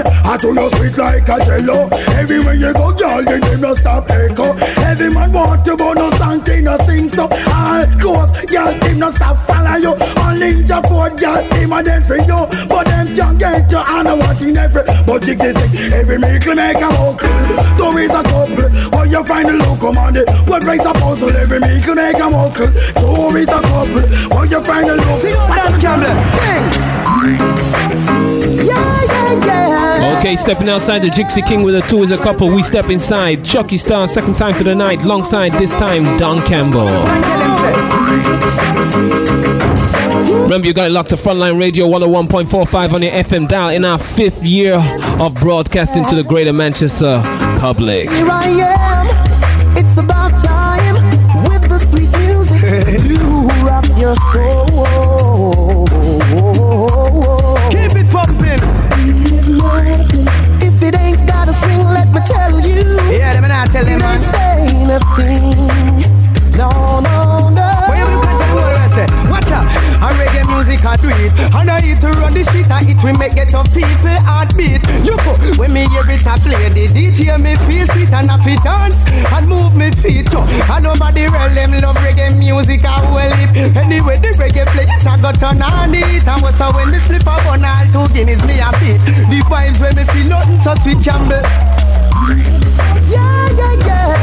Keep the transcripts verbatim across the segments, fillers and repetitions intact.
man, I do you sweet like a jello. Everywhere you go, girl, you do not stop echo. Every man want to go, no song, they no sing so. All close, girl, they no stop follow you. All ninja food, girl, them a them for you. But them can't get you, and I want in every. But you can say, every miracle make a vocal. Two is a couple, where you find the local money. What breaks a puzzle, every miracle make a vocal. Two is a couple, where you find the local. See how that's camera. Yeah, yeah, yeah. Okay, stepping outside the Gypsy King with the two is a couple. We step inside. Chucky Star, second time for the night. Alongside this time, Don Campbell. Remember, you got it locked to Frontline Radio one oh one point four five on your F M dial in our fifth year of broadcasting to the greater Manchester public. Here I am. It's about time with the sweet music to rock your soul. Keep it pumping. If it ain't got a swing, let me tell you. Yeah, let me not tell you, man. It ain't saying a thing. No, no, no. Watch out, a reggae music I do it. And I hit to run the street, and it will make get up people heartbeat. You go, when me hear it I play the D J, me feel sweet and I feel dance and move me feet. So, and nobody real them love reggae music, I will it. Anyway, the reggae play it, I got turn on it. And what's up when me slip up on all two guineas, me a beat. The vibes when me feel nothing so sweet, Campbell. Yeah, yeah, yeah.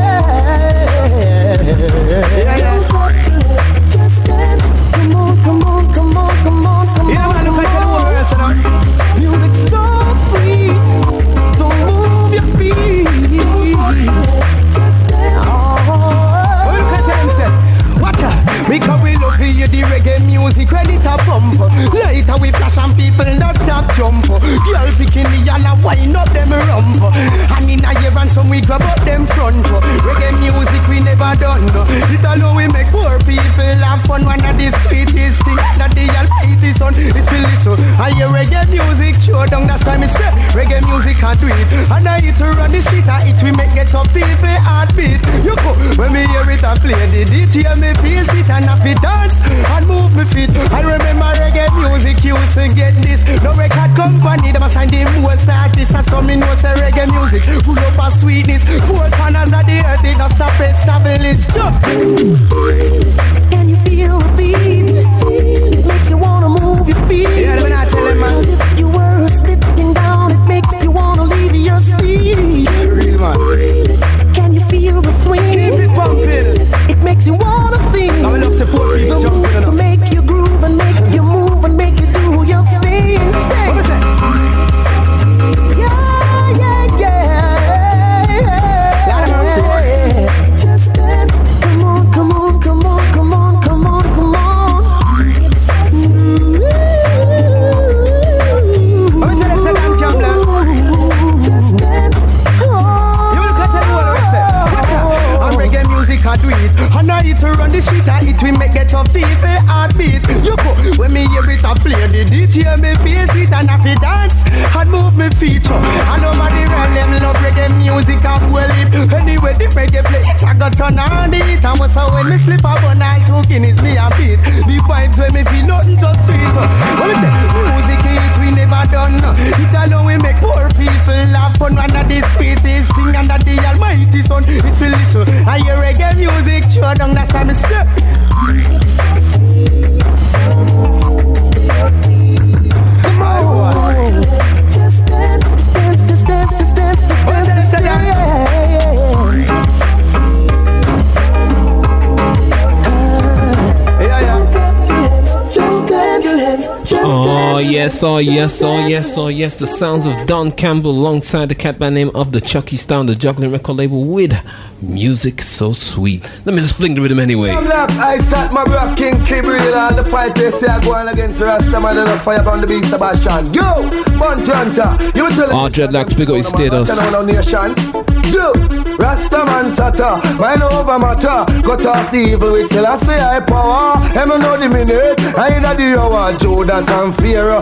Yeah, yeah. Just dance. Come on, come on, come on, come on, come on. Yeah, man, look like the words, you know. Music's so sweet. So move your feet. Just dance. Oh. Well, look at them, say. Watch out. Because we love hear the reggae music when it a bump. Later we flash and people not stop jump. Girl picking the yalla wine up them rump. And in a year and some we grab up them front. Reggae music we never done. It alone we make poor people have fun. One of the sweetest things that the almighty son is feel listen. I hear reggae music show down, that's why me say reggae music can't do it. And I hit to run the street and it we make get up people heartbeat. You go when me hear it and play the D J me feel sweet and happy dance and move me feet. I remember reggae music used to get this. No record company them assign the most artists. And some in know say reggae music full up of sweetness. Four corners of the earth it not stop established. Can you feel the beat? It makes you wanna move your feet. Yeah, let me not tell him, man. If you were slipping down, it makes you wanna leave your seat. Real man. Can you feel the swing? Keep it pumping. It makes you wanna sing. I love support people jumping to make you groove and make you move and make you do your thing. What was that? Yeah, yeah, yeah. Just dance. Come on, come on, come on, come on, come on, come on. Ooh. Let me tell you something, Campbell. Just dance. You will cut the wall, right there. Watch out. And reggae music I do it. And I hit to run the street and it will make get up people heartbeat. You go when me hear it I play the D J me feel sweet and happy dance and move me feet. And nobody real them love reggae music and well it. Anyway the reggae play it I got turn on it. And what's up when me slip up on all two guineas me a beat. The vibes when me feel nothing just sweet. When me say music it we never done. It alone we make poor people laugh fun. One of the sweetest thing under the almighty son. It's feel listen. I hear reggae music show down that's how me say. Come on. Just dance, just dance, just dance, just dance, just dance, just dance. Yeah, yeah, yeah. Just dance, just dance. Oh yes, oh yes, oh yes, oh yes. The sounds of Don Campbell alongside the cat by name of the Chucky Star, the juggling record label with music so sweet. Let me just fling the rhythm anyway. I sat my rock King Kibril all the fight they say I go on against the Rastaman and the fire on the beat Sebastian. Yo, Monty Hunter, you tell Our dreadlocks big up his status. Yo, Rastaman Sata, mine over matter. Cut off the evil with Selassie I power. Em know the minute, I know the hour. Judas and Pharaoh.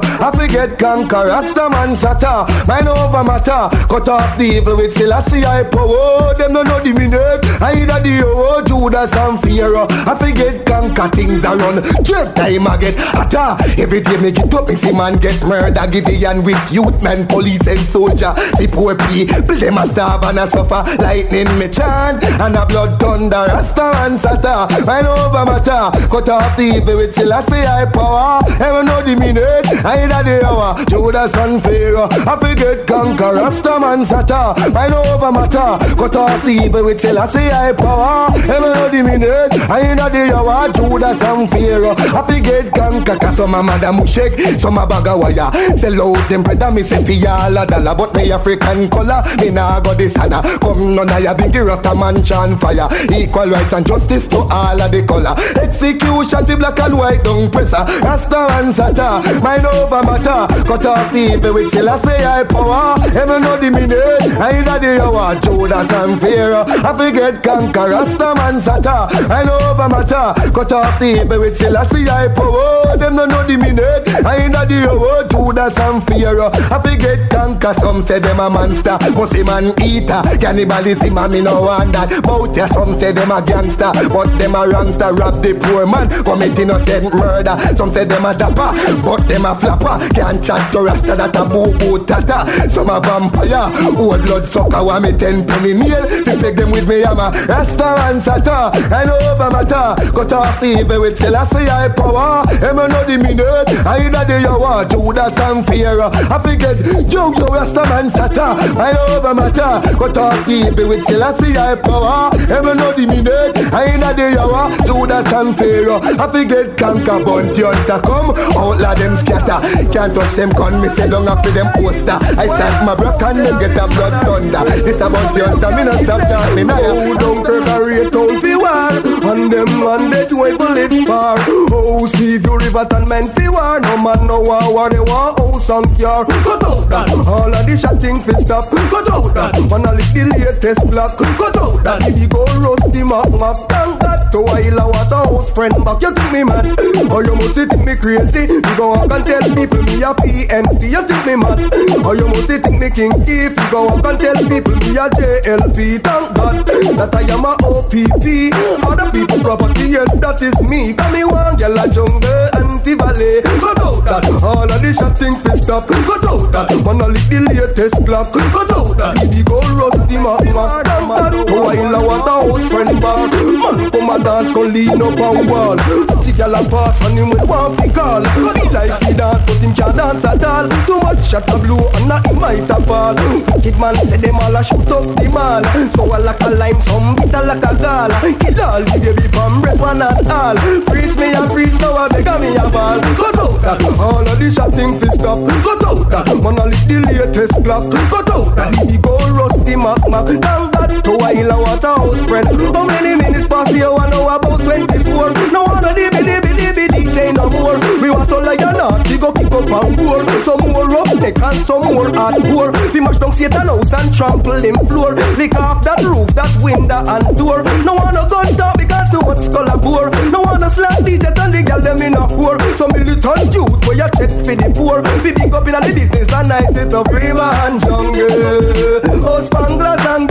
I forget conquer, Rasta man sata. Mind over matter, cut off the evil with Selassie I power. Them no know the minute, either the oh Judas and Pharaoh. I forget conquer, things are run. Check time I get hotter. Every day me get up, me see man get murder. Gideon with youth men, police and soldier. See poor people, them a starve and a suffer. Lightning me chant, and a blood thunder. Rasta man sata, mind over matter, cut off the evil with Selassie I power. Ever know the minute, either the hour. Judas and Pharaoh, I forget conquer, Rasta man sata. Mind over matter, cut off the evil with Selassie I power. Ever know the minute, either the hour. Judas and Pharaoh, I forget conquer. Cause some a madam shake, some a bag of wire. Sell out them brother, me say fi all a dollar. But me African color, me nah go this hana. Come none of ya big rasta mansion fire. Equal rights and justice to all of the color. Execution the black and white don't pressure. Rasta and sata, mind over matter. Cut off the evil with Selassie I power. Ever know the minute, either the hour. Judas and Pharaoh, I forget conquer. Rasta man sata, mind over matter. Cut off the evil with Selassie I power. Them no know the minute, either the hour. Judas and Pharaoh, I forget conquer. Some say them a monster, pussy man eater. Cannibalism a me no want that. Bout ya some say them a gangster, but them a wrongster. Rob the poor man, commit innocent murder. Some say them a dapper, but them a flapper. Can't chat to Rasta that a boo boo tata. Some a vampire, old blood sucker. Want me ten penny nail, to peg them with me hammer. Rasta and sata, and over matter. Cut off the evil with Selassie I power. Ever know the minute, either the hour. Judas and Pharaoh, I forget joke to Rasta man sata. And over matter, cut off the evil with Selassie I power. Ever know the minute, either the hour. Judas and Pharaoh, I forget conquer. Bounty hunter come, outlaw them scatter. Can't touch them gun, me say don't after them poster. I sack my brook and them get a blood thunder. This a bounty hunter, me not stop talking. Oh, don't perforate all fi war. And them man they do it live far. Oh, see you river and men fi war. No man no war, war they want house and cure. Cut out that, all of the shotting fi stop. Cut out that, man a lick the latest block. Cut out that, if you go rusty mark mark. Thank God to while I was a house friend back. You think me mad, or you must think me crazy. You go walk and tell people me a P N P. You think me mad, or you must think me kinky. If you go walk and tell people me a J L P. Thank God that I am a O P P. Other people property, yes that is me. Come me one girl a jungle anti-valley. Cut out that, all of the shotting fi stop. Cut out that, man a lick the latest clock. Cut out that, if you go rusty mark mark. Thank God to while I was a house friend back. Man come a dance, come lean up on wall. The girl a pass and him with one fi call. He like he dance but him can't dance at all. Too much shot a blow and not him might a fall. Kid man say them all a shoot up the mall. So I like a lime, some bitter like a gall. Kill all the baby from breath one and all. Preach me and preach now I beg me a ball. Cut out that, all of the shotting fi stop. Cut out that, man a lick the latest clock. Cut out that, he go rusty mark mark. Thank God to while I was a house friend. How many minutes past you I know about twenty-four. No one of the bitty bitty bitty D J no more. We was so like a naughty go kick up and pour. Some more rough neck and some more hardcore. We mash down Satan house and trample him floor. Lick off that roof, that window and door. No one no gun talk because too much skull and bore. No one no slack D J and the girl them in a whore. Some militant youth where you check for the poor. We big up in the business and nice it up river and jungle. Oh spanglers and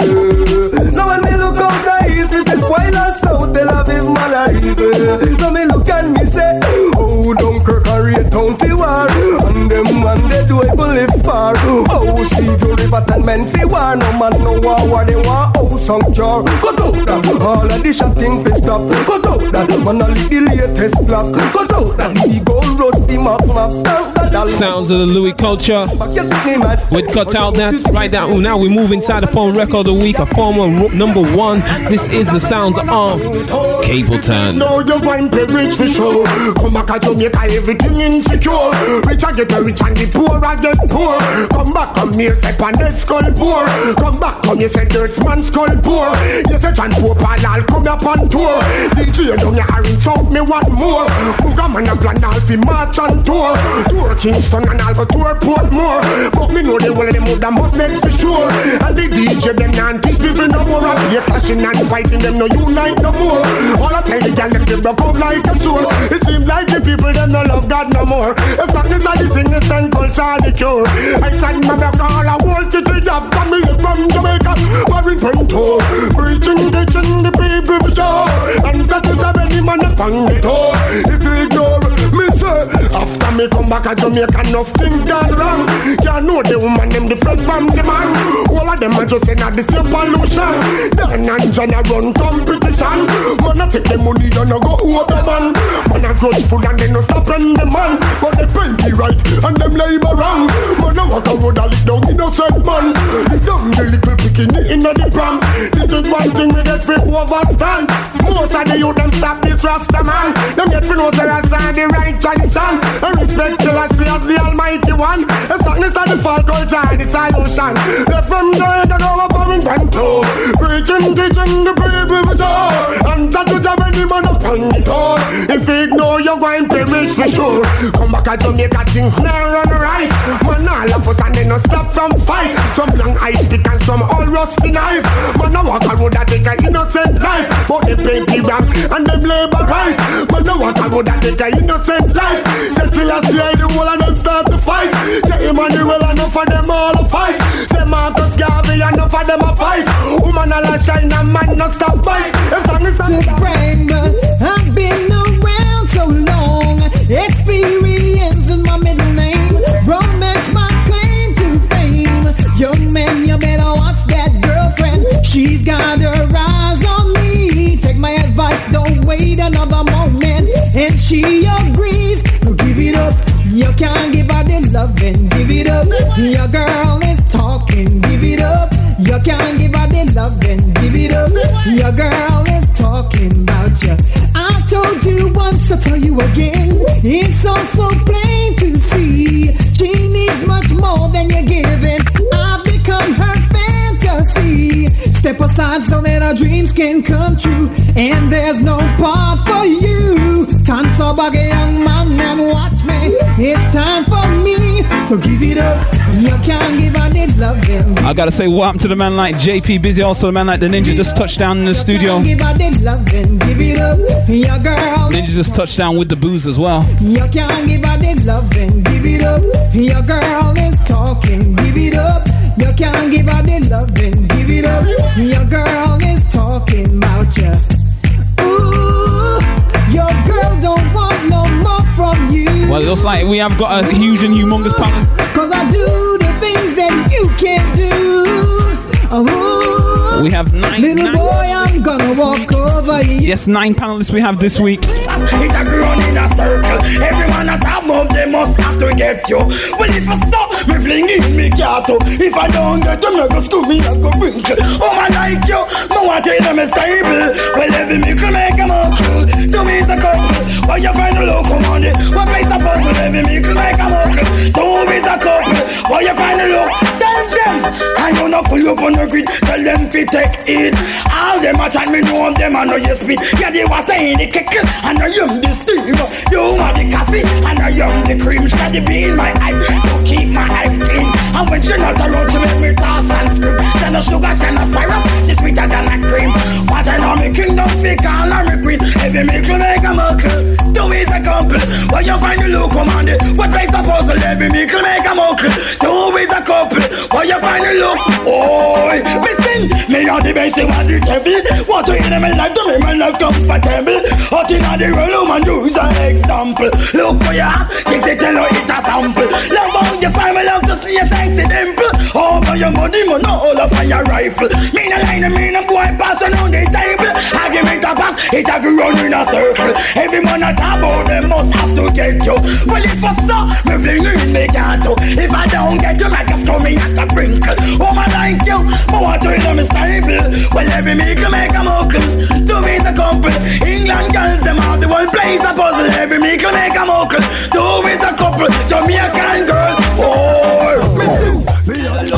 garden. Now when me look out the east, me say spoil and south Tel Aviv manneries. So me look and me say, oh Dunkirk and Raytown fi war. And them man they do it live far. Oh see you river and men fi war. No man no war war they want house and car. Cut out that, all of the shotting fi stop. Cut out that, man a lick the latest block. Cut out that, he go rusty mark mark. Sounds of the Louis culture with Cut Out That. Right now, now we move inside the phone record of the week, a former number one. This is the sounds of Capleton. No, you wine play rich for sure. Come back to Jamaica, everything insecure. Rich I get rich and the poor I get poor. Come back, come here, step on that skull poor. Come back, come here, say dirt man skull poor. Yes, a John Pope and I'll come up on tour. D J down here are insult me what more. Booga man a plan all fi march on tour. Tour Kingston and I'll go tour Portmore. But me know the whole of them would have must make for sure. And the D J them and teach people no more. Up here clashing and fighting them no unite no more. All I tell the gal them they broke out like a sword. It seems like the people them no love God no more. As long as I the sickness and culture the cure. I sang my back all I want to take up. Coming from Jamaica, Warren Pinto. Preaching, teaching the people for sure. And that is a very man upon the door. If you ignore me say, after me come back to Jamaica, enough things gone wrong. You know the woman them different from the man. All of them are just in the same pollution. Then and John a run competition. Man a take the money and a go over man. Man a grudgeful and they no stop on the man. But they plenty right and them labor wrong. Man a walk a road a lick down innocent man. Lick down the little bikini in the pram. This is one thing we get free overstand. Most of the youth them stop this Rasta man. Them get free know the Rasta the right condition. And respect till I see as the Almighty One. As long as the fall culture the solution. They from there they go up and Pinto. Preaching, teaching the people for sure. And that is a very man upon the door. If you ignore you're going to reach for sure. Come back to Jamaica things now run right. Man all of us and they no stop from fight. Some young ice pick and some all rusty knife. Man a walk a road that take a innocent life. But they pay the back and them labor right. Man a walk a road that take a innocent life. Say till I see the whole of them start to fight. Say Emmanuel enough of them all a fight. Say Marcus Garvey enough of them a fight. Woman all a shine and man no stop fight. If I'm to brag, but I've been around so long. Experience is my middle name. Romance my claim to fame. Young man, you better watch that girlfriend. She's got her eyes on me. Take my advice, don't wait another moment. And she agrees, so give it up. You can't give her the loving, give it up. Your girl is talking, give it up. You can't give her the loving, give it up. Your girl is talking about you. I told you once, I'll tell you again. It's also plain to see. She needs much more than you're giving. I've become her fantasy. Step aside so that our dreams can come true. And there's no part for you. Time so bag a young man and watch me. It's time for me, so give it up. You can't give her the loving. I gotta say, what happened to the man like J P Busy, also the man like the Ninja just touched down in the studio. Give her the loving, give it up. Your girl. Ninja just touched down with the booze as well. You can't give her the loving, give it up. Your girl is talking, give it up. You can't give her the loving, give it up. Your girl is talking about you. Ooh, your girl don't want no more from you. Well, it looks like we have got a huge and humongous panel. Cause I do the things that you can't do. Ooh, we have nine. Little nine. boy, I'm gonna walk over you. Yes, nine panelists we have this week. It's a grown in a circle. Everyone at a move, they must have to get you. Well, if I stop, me fling in me gato. If I don't get them, I go school me, I go wrinkle. Oh, I like you, but what tell them is stable. Well, every miracle make a muckle. Two me is a couple. Why you find a local money? What place a puzzle? Every miracle make a muckle. Two is a couple. Why you find a look? Tell them, I know not full up on the grid. Tell them to take it. All them a chat me know them I know you speed. Yeah, they was saying the kick and I am the steam. You are the coffee and I am the cream. Shady be in my eye to keep my eyes clean. And when she not around to make me toss and scream. Then the sugar, then the syrup, she's sweeter than a cream. But I know me kingdom fake all I'm a queen. Every mickle make a muckle. Two is a couple. Where you find the look commanded? What place a puzzle? Every mickle make a muckle. Two is a couple. Where you find the look? Oh, listen, me on the basic one the devil. Want to hear my life to make my life comfortable. Out in the real woman do is an example. Look for ya, take it tell her it's a sample. Love on your smile, me love to see a sexy dimple. Over your money, man, all of your rifle. Me no line, me no boy passing on the table. Argument a pass, it a run in a circle. Every man a talk about them must have to get you. Well, if I saw me fling in me gato. If I don't get you, like a scum, me have to wrinkle. Oh, man, like you, but what to them is stable. Well, every mickle make a muckle. Two is a couple. England girls, them have the whole place a puzzle. Every mickle make a muckle. Two is a couple. Jamaican girl, oh. Me love God,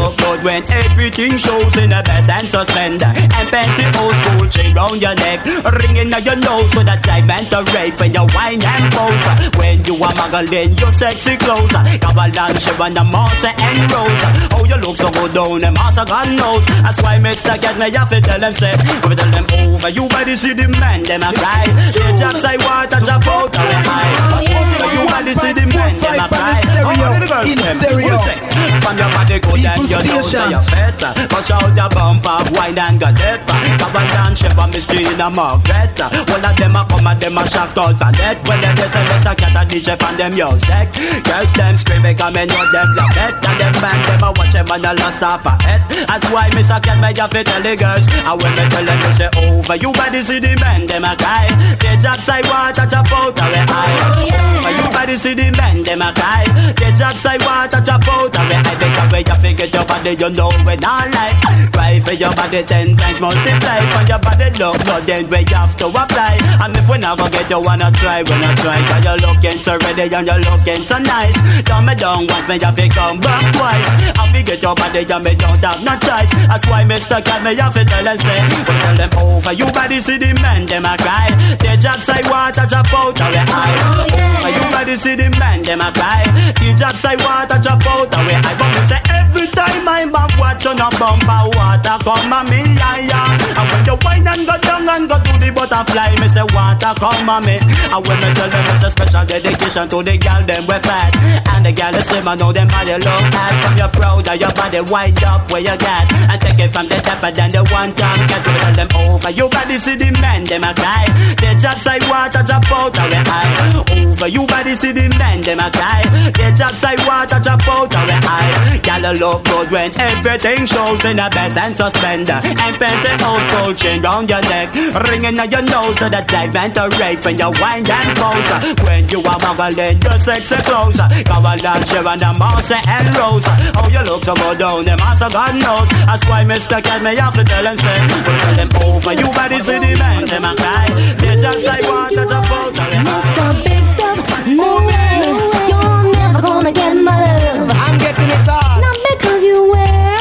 when everything shows in a vest and suspender and pantyhose gold chain round your neck, ringing on your nose with a diamond to rape when you wine and pose. When you are muggling your sexy clothes, avalanche when the mouse and rose. Oh, you look so good down the master God knows. That's why Mister Get me have to tell them say, we tell them over you body see the man them a cry. They just say water drop out of the high. Over you body see the man them a cry. Oh, the girls them who say from your body good and your nose say you're fat. Push out your bumper, wine and get it. Avalanche when me screen a Margaret. All of them a come and them a shocked out and dead. When they say let's a cat a D J and them music. Girls them scream because me know them love it. And them man them a watch them and a loss off a head. That's why Mister Cat me have to tell the girls. And when me tell them to say over you body see the men them a cry. They just say water drop out of the eye. Over you body see the men them a cry. They just say water drop out of the eye. Because when you forget your body you know we not like. Cry for your body ten times multiply. For your body look good then we have to apply. And if we never get you wanna try, we not try. Cause you're looking so ready and you're looking so nice. Turn me down once me have to come back twice. I forget your body and me don't have no choice. That's why Mister Cat me have to tell them say, we tell them over you body see the men them a cry. They just say water drop out of the eye. Over you body see the men them a cry. They just say water drop out of the eye. But me say every time I'm back watching a bumper water come on me eye. And when you wine and go down and go to the butterfly, me say water come on me. And when me tell them it's a special dedication to the girl them we fat. And the girl is slim I know them body look at. From your proud of your body wind up where you get. And take it from the top and then the one time get to tell them over you body see the men them a cry. They just say water drop out of the eye. Over you body see the men them a cry. They just say water drop out of the eye. Girl look good when everything shows in a vest and suspender and pantyhose gold chain round your neck, ringing on your nose so that diamond to rape when you wind and pose. When you are muggling your sexy clothes, avalanche and the mouse and rose. Oh, you look so good down the master God knows. That's why Mister Cat me have to tell them say, we tell them over you body see the man them a cry. They just say water to boat of the Mister Big Stuff, no way, you're never gonna get my love. I'm getting it on. Not because you wear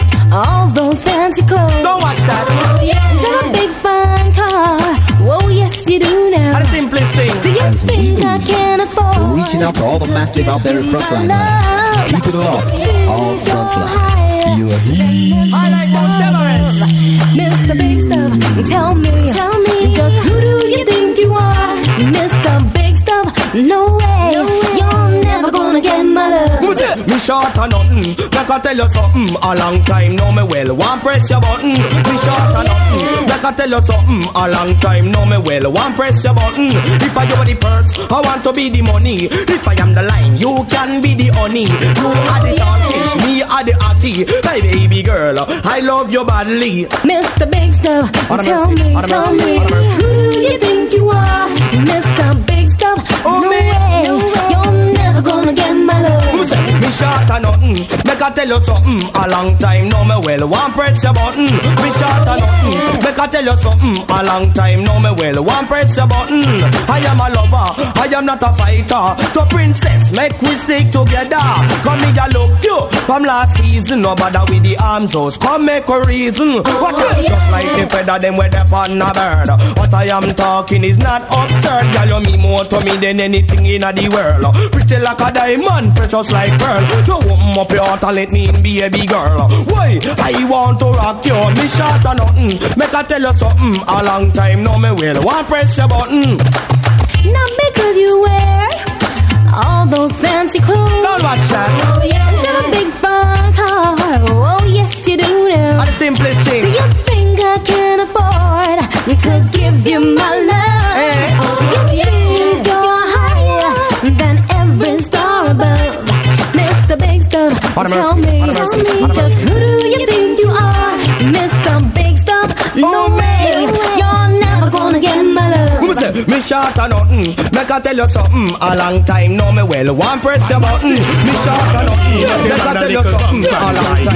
all those fancy clothes. Don't watch that. Oh yeah, you're a big fine car. Whoa, yes you do now. And the simplest thing. Do you As we think do, I can afford? we're reaching out to all the massive out there in Frontline. Keep it locked, all Frontline. You're here. I like Mount Everest. Mister Big Stuff, tell me, tell me, just who do you think you are? Mister Big Stuff, no way, no way. You're never gonna get my love. Who's it? Me short or nothing. Like I tell you something. A long time know me well. One press your button. Me short or nothing. Like I tell you something. A long time know me well. One press your button. If I give the purse, I want to be the money. If I am the line, you can be the honey. You are the starfish, me are the arty. Hey baby girl, I love you badly. Mister Big Stuff, On a tell mercy, me, on a tell mercy, me, on a mercy. who do you think you are? Mister Big Stuff, Oh, no me. way, No way. you're never gonna get my love. Who's it? Me short or nothing. Make I tell you something. A long time know me well. One press your button. Me short or nothing. Make I tell you something. A long time know me well. One press your button. I am a lover. I am not a fighter. So princess, make we stick together. Come me a look you from last season. No bother with the arms house. Come make a reason. Watch it. Just like the feather them with the on a bird. What I am talking is not absurd. Girl, you mean more to me than anything in the world. Pretty like a diamond, precious like pearl. So open up your heart and let me in, baby girl. Why? I want to rock you. Me short or nothing. Make I tell you something. A long time know me well. One press your button. Not because you wear all those fancy clothes. Don't watch that. Oh yeah, and you're a big fine car. Oh yes you do now. And the simplest thing. Do you think I can afford to give you my love? Hey. Oh, do you think you're higher than every star above? Mister Big Stuff, On a tell mercy, me, on a tell mercy, me, on a just mercy. who do you think you are? Mister Big Stuff, no Oh, way, no way. you're never gonna get my love. Who say? Me short or nothing. Make I tell you something. A long time know me well. One press your button. Me short or nothing. Make I tell you something. A long time know me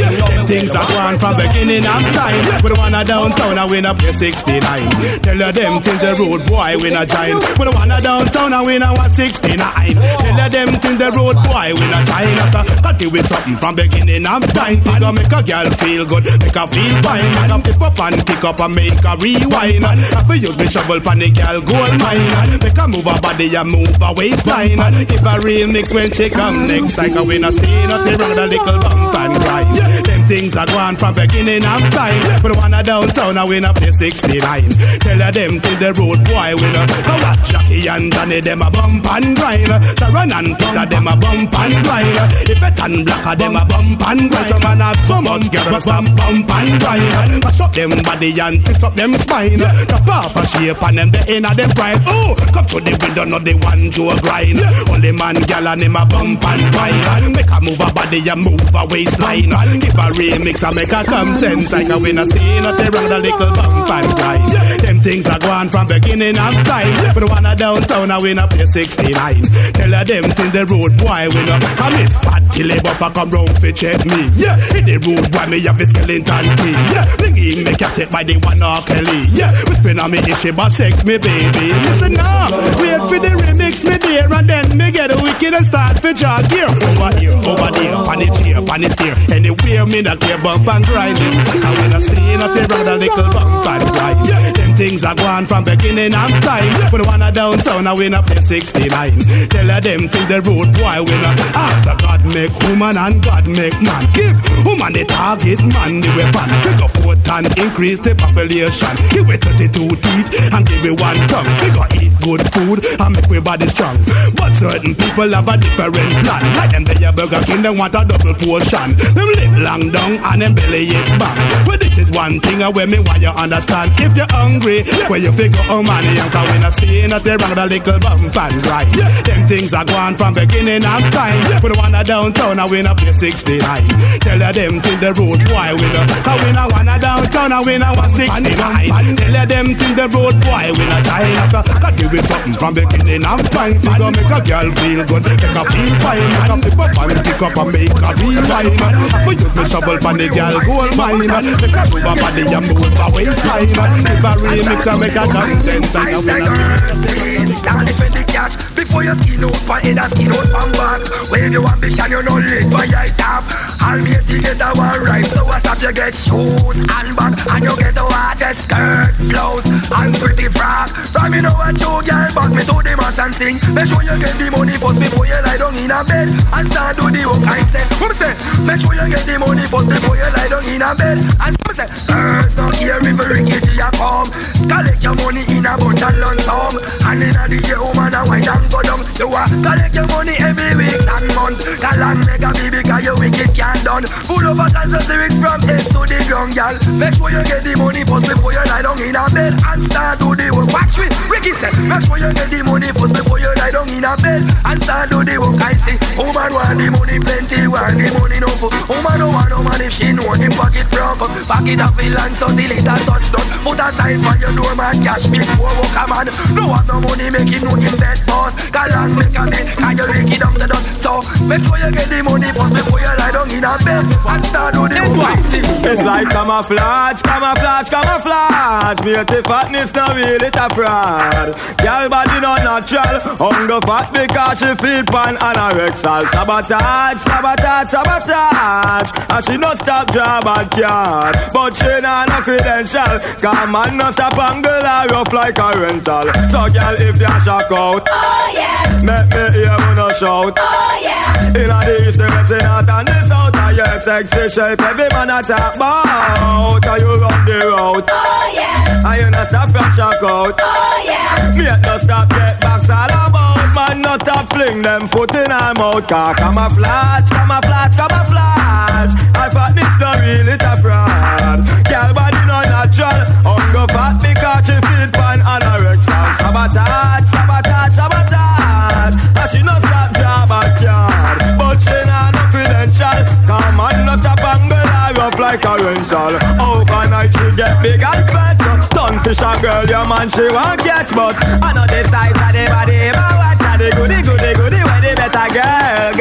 Them things are gone from beginning of time. We the one a downtown and we not pay sixty-nine. Tell her them things the road boy we not join. We the one a downtown and we not want sixty-nine. Tell her them things the road boy we not join. Cut it with something from beginning of time. Figure make a girl feel good, make her feel fine. Make her flip up and kick up and make her rewind. If we use me shovel for the girl gold mine. Make her move her body and move her waistline. Give a real mix when she come next. Like a winner see nothing wrong with a little bump and grind. Them things are gone from beginning of time. But the one a downtown and we not pay sixty-nine. Tell her them till the road boy winner. Go watch Jackie and Johnny them a bump and grind. Sharon and Peter them a bump and grind. If it and Blacker them a bump and grind. Some man have so much girls bump bump and grind. Mash up them body and fix up them spine. Top off a shape and them the inner them pride. Oh, come to the window not the one to a grind. Only man gal and them a bump and grind. Make her move her body and move her waistline. Give a remix and make her come tense. Like a winner see nothing wrong the little bump and grind. Them things are gone from beginning of time. But the one a downtown and we not pay sixty-nine. Tell her them till the road boy winner. Come it's fat kill him up and come round fi check me. Yeah, in the road boy me have a skeleton key. Yeah, bring him me cassette by the one or Kelly. Yeah, we spin on me issue but sex me baby. Listen now, wait for the remix me there and then me get a wicked and start fi jog here. Over here, over there, on the chair, on the stair. Anywhere me not care bump and grind it. And when I see nothing wrong the little bump and grind. Them things are gone from beginning of time. But the one a downtown and we not pay sixty-nine. Tell her them till the road boy winner. After God make woman and God make man. Give woman the target, man the weapon. Figure forth and increase the population. Give it thirty-two teeth and give it one tongue. Figure eat good food and make we body strong. But certain people have a different plan. Like them they a Burger King, they want a double portion. Them live long down and them belly it back. Well this is one thing where me want you understand. If you're hungry, where you figure oh man you can win a see nothing wrong the little bump and right. Them things are gone from beginning of time. But the one a downtown and we not pay sixty-nine. Tell her them till the road boy winner. Cause we not one a downtown and we not one sixty-nine. Tell her them till the road boy winner. China got give it something from beginning of time. Figure make a girl feel good, make her feel fine. Make her flip up and pick up and make her rewind. We use me shovel for the girl gold mine. Make her move her body and move her waistline. Give her remix and make her dance. And I'm gonna see can't defend the cash before you skin out for head and skin out from back. Wave your ambition, you no lit for your top. All me to get a one right, so what's up? You get shoes and bag, and you get a watch and skirt, blouse, and pretty frock. From me know what you girl, back me to the mass and sing. Make sure you get the money first before you lie down in a bed and start do the work I said. Come say, make sure you get the money first before you lie down in a bed and some say, girls don't care if a Ricky G a come. Collect your money in a bunch and lump sum, and in a the year woman a wine and go down. You a collect your money every week and month. Call and make a baby cause you wicked can't done. Full of a tons of lyrics from head to the ground, girl. Make sure you get the money first before you lie down in a bed and start do the work. Watch me, Ricky said, make sure you get the money first before you lie down in a bed and start do the work. I see, woman want the money plenty, want the money no for. Woman don't want no money if she know the pocket broke up. Pocket of the land so till it a touch down. Put aside for your doorman cash big poor work a man. No want no money make him know him bed boss. Call and make a bed and you rake it down the dust. So make sure you get the money first before you lie down in a bed and start do the work. It's like camouflage, camouflage, camouflage. Me at the fatness now really a fraud. Girl body not natural, hunger fat because she feel pan anorexal. Sabotage, sabotage, sabotage. And she not stop job and card, but she not no credential. Come on, no stop angle her rough like a rental. So girl if you shock out, oh yeah, make me hear you no shout, oh yeah. Inna the east, the west, the north and the south, and your sexy shape every man a talk about. Cause you run the road, oh yeah, and you no stop from shock out, oh yeah. Me no stop check backs all about, man no stop fling them foot in her mouth. Cause camouflage, camouflage, camouflage. I thought this no real, it a fraud. Girl body no natural, hunger fat because she feel pan anorexia. Sabotage, sabotage, sabotage. And she no stop job and card, but she not no credential. Come on, no stop angle her rough like a rental. Overnight she get big and fat. Ton fish and girl, your man she won't catch, but I know the size of the body, but watch how the goody, goody, goody where the better girl got. I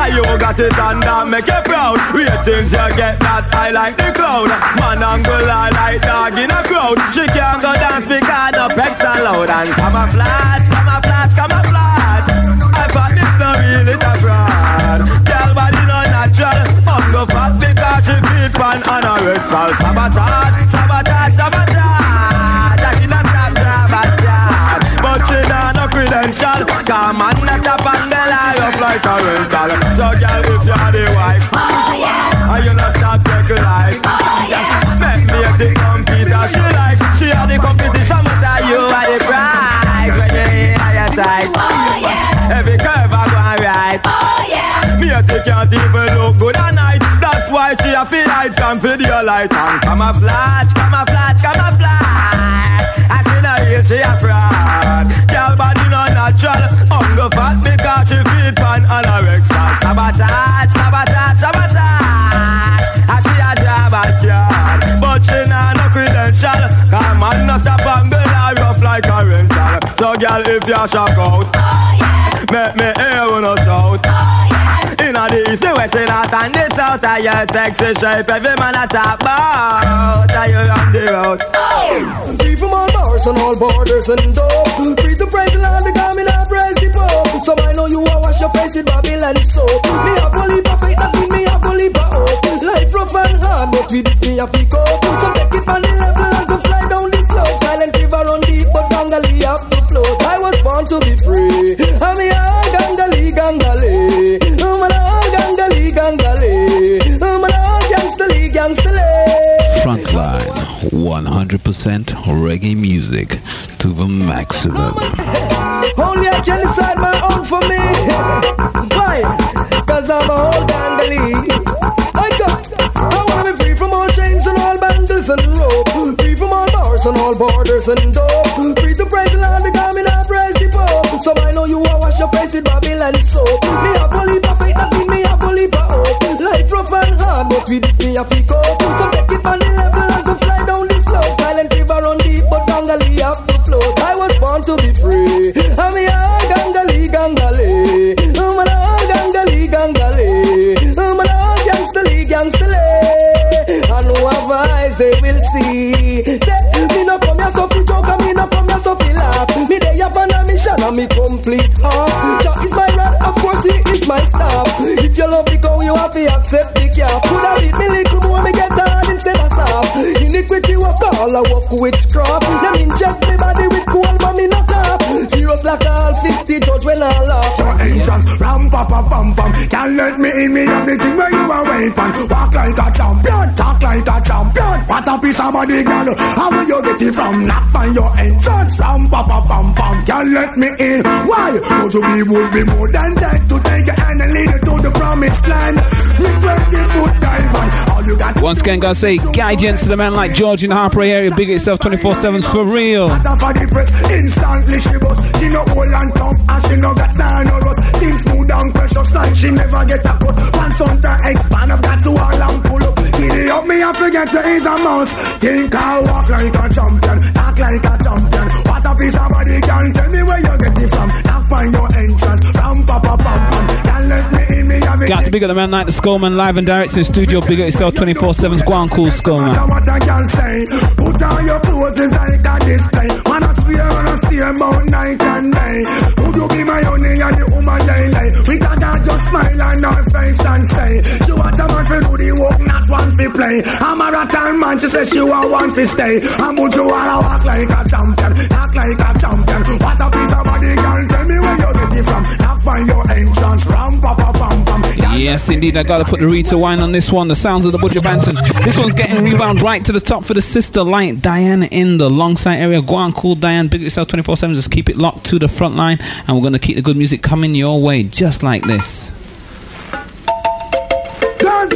I you got it and that make you proud. Ratings you get that high like the cloud. Man and go lie like dog in a crowd. She can't go dance because the pecs are loud. And camouflage, camouflage, camouflage. I thought this no really a fraud. Girl body no natural. Must go fat because she feed pan anorexia. Sabotage, sabotage, sabotage. That she not stop sabotage. But she not no credential. Come on, not a pangal, I up like a rental. So girl, if you're the wife, oh yeah, and you not stop taking life, oh yeah, make me a the computer she like. She had the competition, but are you are the prize. When you in your sight, oh yeah, every curve I go right, oh yeah, me a the can't even look good at night. That's why she a feel light, can feel your light. And camouflage, camouflage, camouflage. And she not real, she a fraud. Girl body no natural, hunger fat because she feed pan anorexia. Sabotage, sabotage, sabotage. And she a job at yard, but she not no credential. Come on, no stop and go rough like a rental. So girl, if you shock out, oh yeah, make me hear when you shout, oh yeah. Inna the east, the west, the north and the south, are your sexy shape. Every man a talk about, are you on the road? Oh. Free from all bars and all borders and dope. Free to praise the land because me not praise the Pope. So I know you a wash your face with Babylon soap. Me a bully for faith, that mean me a bully for hope. Life rough and hard, but with it me a pick up. Some take it on the level and some slide down the slope. Silent river run deep, but gangali have to float. I was born to be free. I'm a gangali, gangali. I'm a gangali, gangali. I'm a gangsta lee, gangsta lee. Frontline, one hundred percent reggae music to the maximum. Only I can decide my own for me. Why? Cause I'm a whole gangali. I got, I wanna be free from all chains and all bangles and rope. Free from all bars and all borders and dope. Free to praise the land because me not praise the Pope. So I know you a wash your face with Babylon soap. Me a bully for faith, that mean me a bully for hope. Life rough and hard, but with it me a pick up. Some take it on the level and some slide down the slope. Silent river run deep, but gangali have to float. I was born to be free. I'm a gangali, gangali. I'm a gangali, gangali. I'm a gangsta lee, gangsta lee. And who eyes they will see. Say, me no come here so fi joke and me no come here so fi laugh. Me dey up on a mission and me complete half. Jah is my rod, of course he is my staff. If you love the cow, you have to accept the calf. Coulda beat me little more, me get hard instead of soft. Iniquity walk all, I walk witchcraft. Them inject me body with coal, but me no cough. Serious like all fifty judge when I laugh. Your entrance, ram pa pa pam pam. Can't let me in, me have the thing where you are waiting. Walk like a champion, talk like a champion. What a piece of body, girl. How will you get it from? Knock on your entrance, ram pa pa pam pam. Can't let me in. Why? Would you be would be more than that to take your hand and lead you to the promised land? Me twenty foot diamond. All you got. Once again, gotta say, guidance to the man like George in the Harpray area. Big itself twenty-four seven's for real. Instantly she was. She no old and tough and she no got time or rust. Things smooth and precious like she never get a cut. Pants on her expand, I've got to all and pull up. Giddy up me, I forget you is a mouse. Think I walk like a champion, talk like a champion. What a piece of body, can tell me where you get it from. Now find your entrance, ram pa pa pam pam. Can't let me in, me have it. Got to big up the man like the Skullman live and direct in the studio. Big up yourself twenty-four seven's go on cool Skullman. What I can say, put on your clothes is like a display. Man I swear on a steer about night and day. Would you be my honey and the woman lay lay? We can just smile on her face and say, she want a man for do the work, not one for play. I'm a rattan man, she says she want one for stay. And would you wanna walk like a champion, talk like a champion? What a piece of body, girl, tell me where you get it from. Now find your entrance, ram pa pa pam pam. Yes, indeed, I gotta put the Rita wine on this one. The sounds of the Butcher Banton. This one's getting rebound right to the top for the sister light Diane in the Longside area. Go on, cool Diane. Big yourself twenty-four seven. Just keep it locked to the front line, and we're gonna keep the good music coming your way, just like this. Can't jump for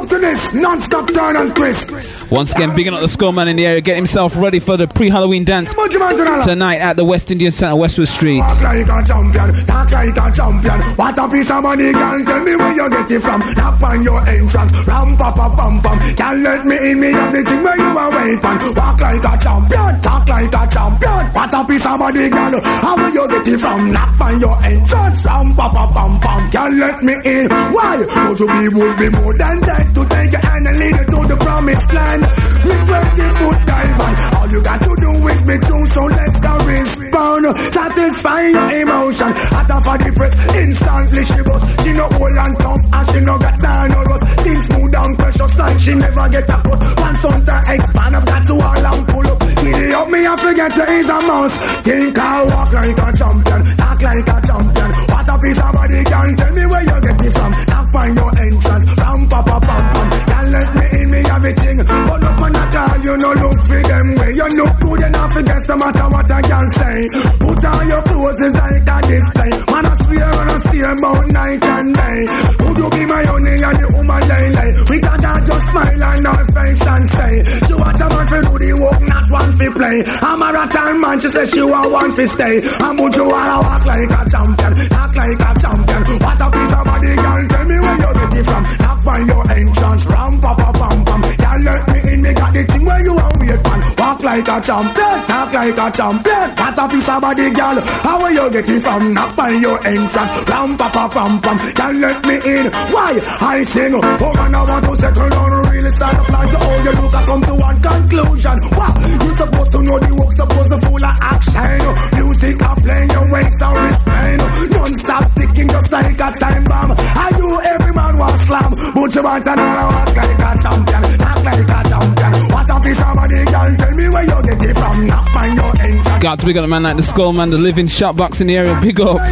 up to this non-stop turn and twist. Once again, bigging up the Skullman in the area, getting himself ready for the pre-Halloween dance tonight at the West Indian Centre, Westwood Street. Talk like a champion, talk like a champion. What a piece of money, girl, tell me where you get it from. Tap on your entrance, ram pa pa pam pam. Can't let me in, me have the thing where you are waiting. Walk like a champion, talk like a champion. What a piece of money, girl, how will you get it from? Knock on your entrance, ram pa pa pam pam. Can't let me in, why? Would you be, would be more than that to take your hand and lead you to the promised land. Me twenty foot diamond, all you got to do is be true, so let's go respond. Satisfy your emotion, at for the press, instantly she was. She no old and tough, and she no got time or us. Things smooth and precious like she never get a cut. Once on the expand, I've got to all and pull up. Giddy up me, I forget you is a mouse. Think I walk like a champion, talk like a champion. What a piece of body, can tell me where you get it from. Tap on your entrance, ram pa pa pam pam. Can't let me in, me everything. But up on that all, you know look for them way. You look good enough against no matter what I can say. Put on your clothes, it's like a display. Man, I swear, man, I steer about night and day. Would you be my honey and the woman lay lay? We gotta just smile on our face and say, she want a man for do the work, not one for play. I'm a rattan man, she says she want one for stay. And would you wanna walk like a champion, talk like a champion? What a piece of body, girl, tell me where you get it from. Knock on your entrance, ram pa pa pam pam. Can't let me in, me got the thing where you want wait man. Walk like a champion, talk like a champion. What a piece of body, girl, how will you get it from? Knock on your entrance, ram pa pa pam pam. Can't let me in, why? I sing, oh man, I want to settle down, really start to plan to all you look, I come to one conclusion. Wow, you supposed to know the work, supposed to full of action. Music are playing, your ways are restrained. Non-stop sticking just like a time bomb. I do every man want slam, but you want another walk like a champion, act like a champion. What a piece of money, girl, tell me where you get it from. Not find your entrance. Got to big up the man like the Skullman, the living shop box in the area, big up.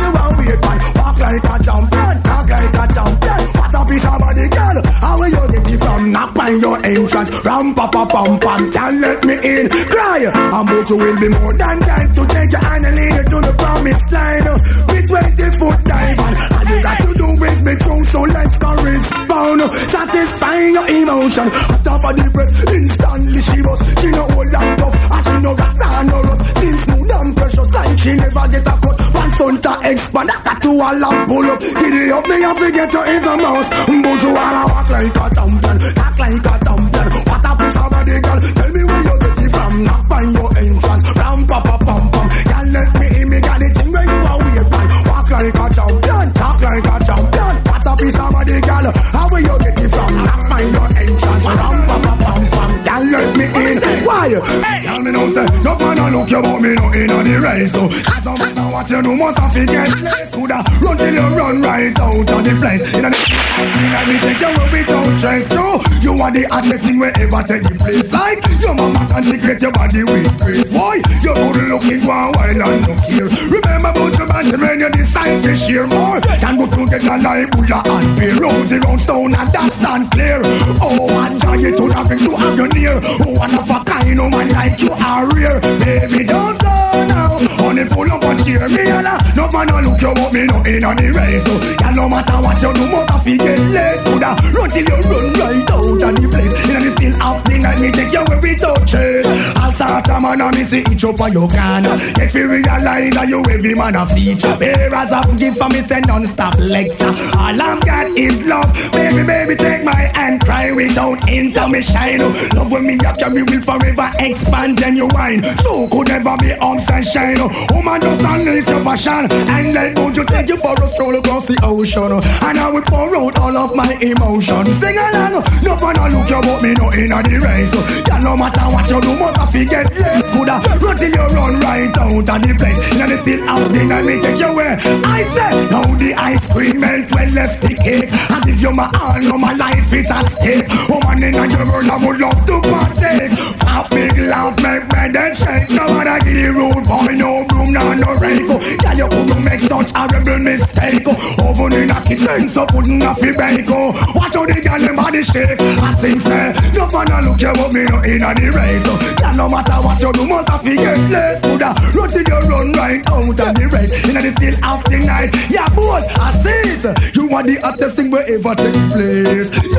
Walk like a champion, talk like a champion. What a piece of body, girl, how will you get it from? Knock on your entrance, ram pa pa pam pam. Can't let me in, cry. I'm but you will be more than that to take your hand and lead you to the promised line. Be twenty foot diamond, all you got to do is be true, so let's go respond. Satisfying your emotion, at top of the press, instantly she was. She no old and tough, and she no got time or us. Things smooth and precious, like she never get a cut. One son to expand, I got to all and pull up. Giddy up, me I forget you is a mouse. But you wanna walk like a champion, talk like a champion. What a piece of body, girl, tell me where you get it from. Knock on your entrance, ram pa pa pam pam. Can't let me in, me got the thing where you are weird man. Walk like a champion, talk like a champion. What a piece of body, girl, how will you get it from? Knock on your entrance, ram pa pa pam pam. Can't let me in, why? Tell me no say, no man a look you but me no in on the race. So as a matter what you do must have to get place. Coulda run till you run right out of the place. In a let me take you where we don't chase through. You are the hottest thing wherever take the place. Like your mama can secret your body with grace. Boy, you good looking for a while and look here. Remember about your man when you decide to share more. Can go together like Buddha and Bear. Rosy round stone and that stand clear. Oh, and giant to have to have you near. Oh, one of a kind, no man like you are rare. Baby, don't go now. Only pull up and hear me, Anna. No man a look you up, me no in on the race. So, yeah, no matter what you do, must have to get less. Coulda run till you run right out of the place. You know, it's still happening and me take you where we touch it. I'll start a man and me see each up on your can. If you realize that you every man a feature. Bearers of give for me say non-stop lecture. All I've got is love. Baby, baby, take my hand. Cry without intermission. Love when me up, we will forever expand genuine. So could never be ups and shine. Woman just unleash your passion and let go to take you for a stroll across the ocean. And I will pour out all of my emotions. Sing along, no one a look you but me no in a the race. Yeah, no matter what you do, must have to get less. Coulda run till you run right out of the place. Now they still out there and me take you where I said, now the ice cream melt well left the cake. I give you my all, no my life is at stake. Woman in a your world I would love to partake. Pop big laugh, make bed and shake. No one I give the road boy, no room, no no rainbow. Yeah, you couldn't make such horrible mistake. Oven in a kitchen, so couldn't have to bake. Watch how the girl them body shake. I sing say, no man a look you up me no in a the race. Yeah, no matter what you do, must have to get less. Coulda run till you run right out of the race. In a the still after night, yeah boy, I see it. You are the hottest thing wherever take place. You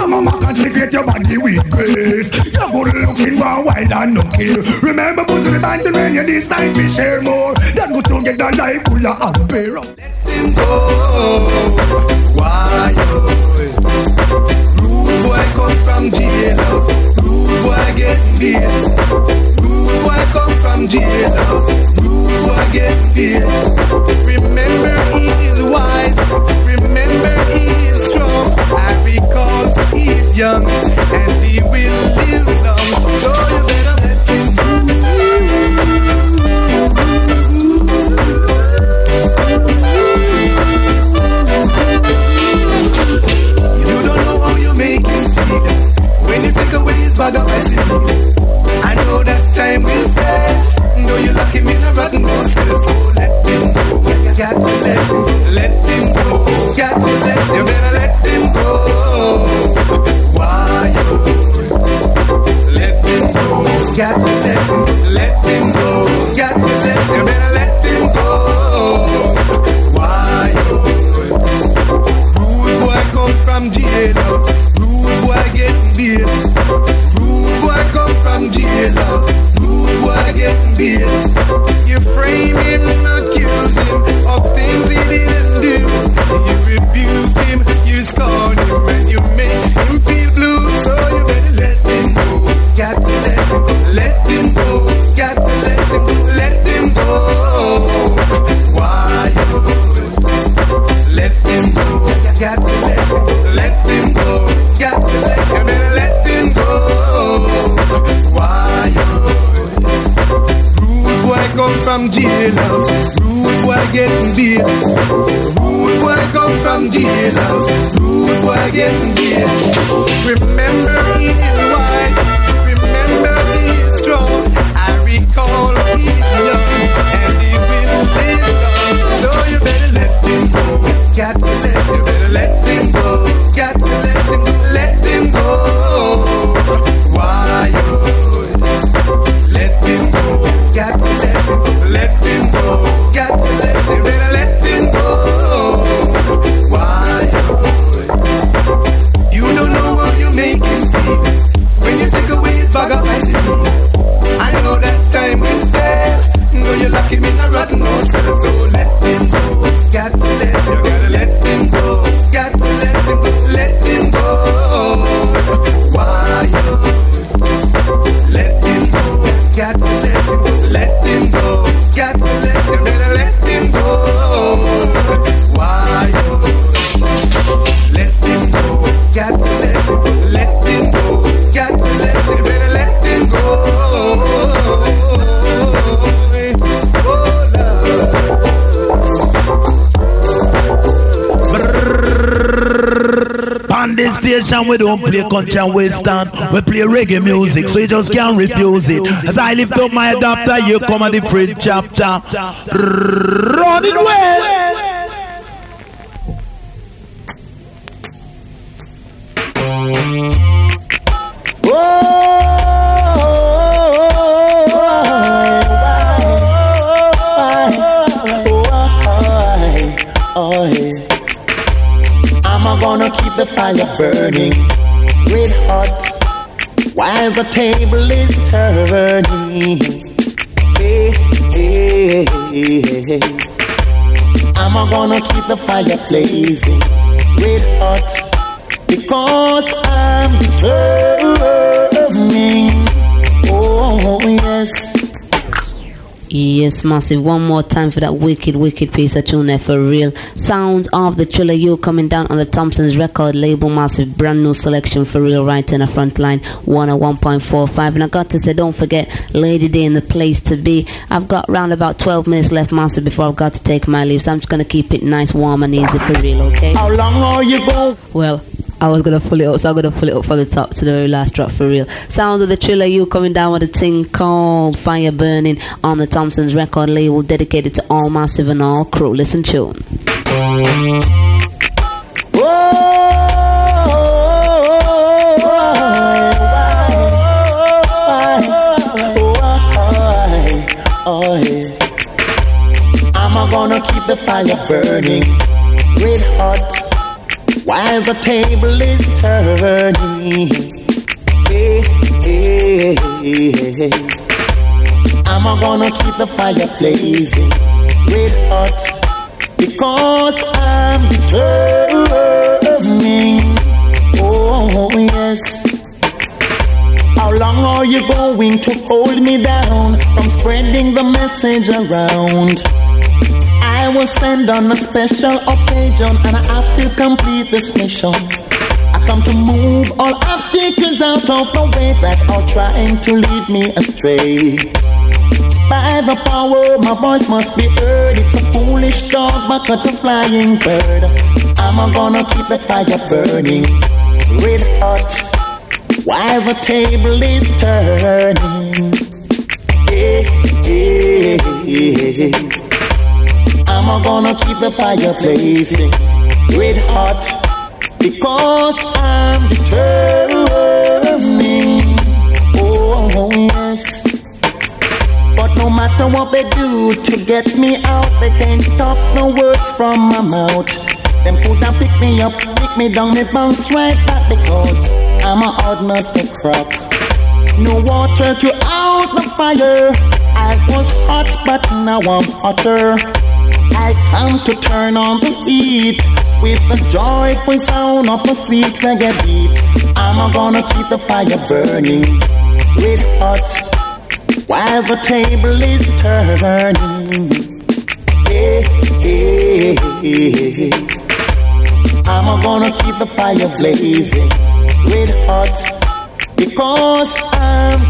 mama cultivate your body with grace. You're good looking for wild and no kill. Remember put the bands and when you decide to share more. That go to get the life full of ampere. Let him go. Why rude boy come from jail. Rude boy get beat. Rude boy come from jail. Rude boy get beat. Remember he is wise. Remember he is strong. I recall he is young and he will live long. So you better let him go. You don't know how you make him feel when you take away his bag of bicycle. I know that time will pass. Know you lock him in a rotten morsel. So let him go. You got to let him go. Let him go. Got to let him. You better let him go. Why you? Let him go. Got to let him. Let him go. Got to let him. You better let him go. Why you? Rude boy come from jail. Rude boy get beat. Rude boy come from jail. Rude boy get beat. You frame him and accuse him of things he didn't do. You rebuke him, you scorn him, and you make him feel blue. So you better let him go. Got to let him go. Let him go. Got to let him go. Let him go. Why you? Let him go. Got to let him go. Let him go. Got to let him go. Better let him go. Why you? Rude boy come from jail house. Rude boy getting beat. Rude boy come from jail house. Rude boy getting beat. Remember he is wise. Remember he is strong. I recall he is young and he will live long. So you better let him go. Got to let him. Better let him go. Got to let him. Let him go. Why you? Let him go. Got to let him. Let him go. Got to let him. Better let him go. Why you? You don't know how you make him feel when you take away his bag of bicycle. I know that time will fail. No, you lock him in a rotten morsel. So let him go. Got to let him. You gotta let him go. Got to let him go. Let him go. Why you? Let him go. Got to let him go. Let him go. Got to let him. Better let him go. Why you? Let him go. Got to let him go. Let him go. Got to let him. Better let him go. On this station we don't play country and western. We play reggae music, so you just can't refuse it. As I lift up my adapter, you come at the fridge chapter. Running well. I'm gonna keep the fire burning red hot while the table is turning. Hey, hey, hey, hey. I'm gonna keep the fire blazing red hot because I'm determined. Oh yes. Yes, massive. One more time for that wicked, wicked piece of tune there for real. Sounds of the Triller U coming down on the Thompson's record label. Massive, brand new selection for real, right in the front line. one oh one point four five. And I got to say, don't forget, Lady Day in the place to be. I've got round about twelve minutes left, massive, before I've got to take my leave. So I'm just going to keep it nice, warm, and easy for real, okay? How long are you going? Well, I was going to pull it up, so I'm going to pull it up for the top to the very last drop for real. Sounds of the Triller U coming down with a thing called Fire Burning on the Thompson's record label, dedicated to all Massive and all crew. Listen tune. I'm gonna keep the fire burning red hot while the table is turning. I'm gonna keep the fire blazing red hot because I'm determined. Oh yes. How long are you going to hold me down from spreading the message around? I was sent on a special occasion and I have to complete this mission. I come to move all obstacles out of the way that are trying to lead me astray. By the power, my voice must be heard. It's a foolish dog, but not a flying bird. I'm gonna keep the fire burning red hot while the table is turning. Hey, hey, hey. I'm gonna keep the fire blazing red hot because I'm determined. Oh yes. But no matter what they do to get me out, they can't stop no words from my mouth. Them coulda pick me up, pick me down, me bounce right back because I'm a hard nut to crack. No water to out the fire. I was hot, but now I'm hotter. I come to turn on the heat with the joyful sound of a sweet reggae beat. I'm gonna keep the fire burning red hot while the table is turning. Hey, hey, hey. I'm gonna keep the fire blazing red hot because I'm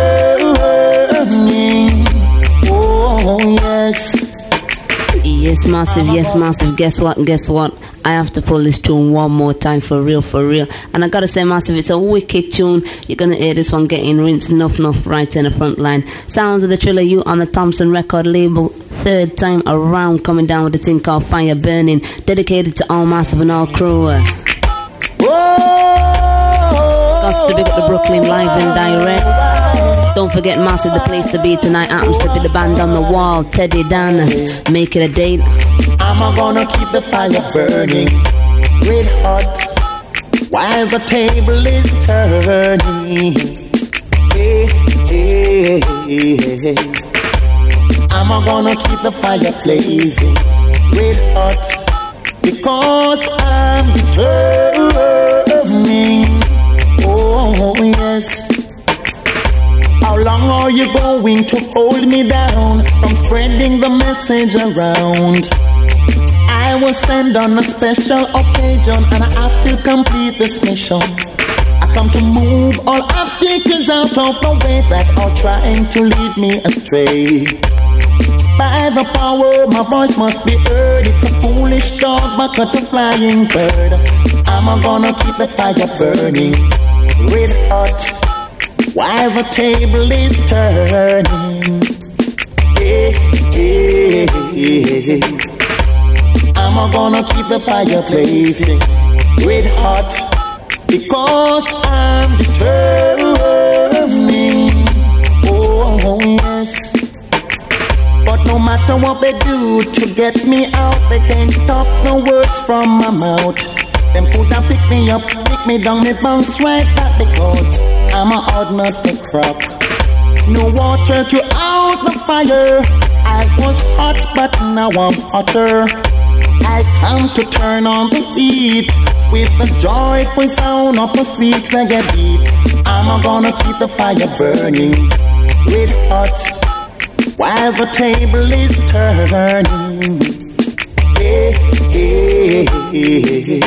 burning. Oh yes. Yes, massive, yes, massive. Guess what? Guess what? I have to pull this tune one more time for real, for real. And I gotta say, massive, it's a wicked tune. You're gonna hear this one getting rinsed enough, enough right in the front line. Sounds of the Triller U on the Thompson record label. Third time around, coming down with the thing called Fire Burning, dedicated to all massive and all crew. Got to big up the Brooklyn live and direct. Don't forget, massive, the place to be tonight happens to be the band on the wall, Teddy Dan. Make it a date. I'm gonna keep the fire burning red hot while the table is turning. Hey, hey, hey. I'm gonna keep the fire blazing red hot because I'm determined. Oh yes. How long are you going to hold me down from spreading the message around? I was sent on a special occasion and I have to complete this mission. I come to move all obstacles out of the way that are trying to lead me astray. By the power, my voice must be heard. It's a foolish dog, but not a flying bird. I'm gonna keep the fire burning red hot while the table is turning. Hey, hey, hey. I'm gonna keep the fire blazing red hot because I'm determined. Oh yes. But no matter what they do to get me out, they can't stop no words from my mouth. Them coulda pick me up, pick me down, me bounce right back because I'm a hard nut to crack. No water to out the fire. I was hot, but now I'm hotter. I come to turn on the heat with the joyful sound of a sweet reggae beat. I'm gonna keep the fire burning red hot while the table is turning. Hey, hey, hey.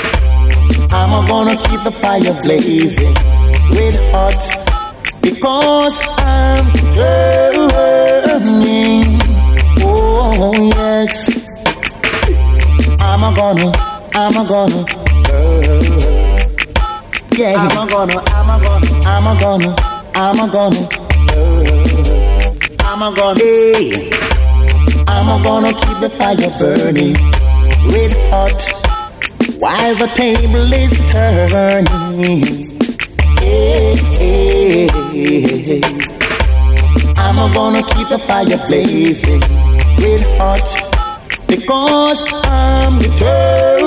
I'm gonna keep the fire blazing red hot because I'm burning. Oh yes. I'm gonna, I'm gonna, yeah. I'm gonna, I'm gonna, I'm gonna, I'm gonna, I'm gonna, hey. I'm gonna keep the fire burning red hot while the table is turning. Hey, hey, hey. I'm gonna keep the fire blazing red hot because I'm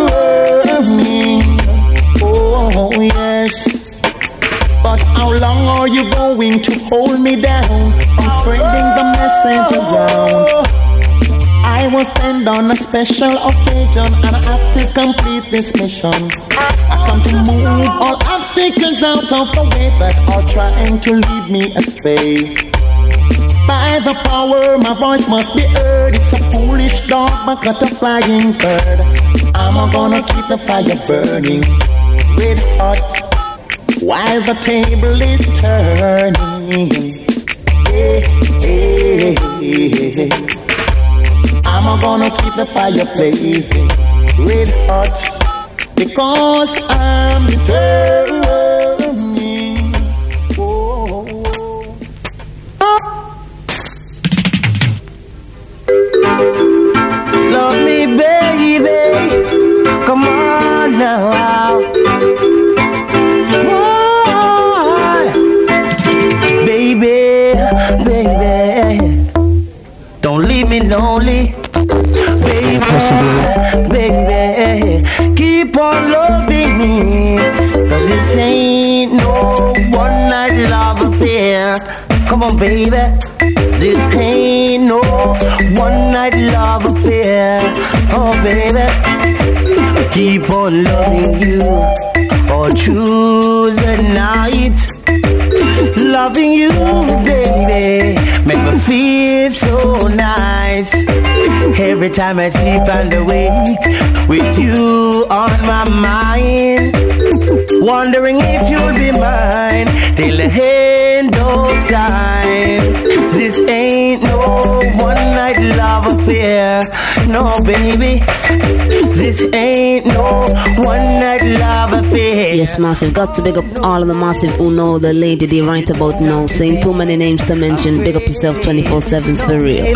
determined. Oh yes. But how long Are you going to hold me down? I'm spreading the message around. I was sent on a special occasion and I have to complete this mission. I come to move all obstacles out of the way that are trying to lead me astray. By the power, my voice must be heard. It's a foolish dog, but got a flying bird. I'm gonna keep the fire burning red hot while the table is turning. Hey, hey, hey, hey. I'm gonna keep the fire blazing red hot because I'm determined. Oh, oh. Love me, baby. Come on now. Oh, baby, baby. Don't leave me lonely. Baby, baby, keep on loving me, cause this ain't no one night love affair. Come on, baby, this ain't no one night love affair. Oh, baby, keep on loving you all through the night. Loving you, baby, make me feel so nice. Every time I sleep and awake, with you on my mind, wondering if you'll be mine till the end of time. This ain't no one night love affair, no baby. This ain't no one night love affair. Yes, Massive, got to big up all of the Massive who know the lady they right about now. Saying too many names to mention. Big up yourself, twenty-four seven's for real.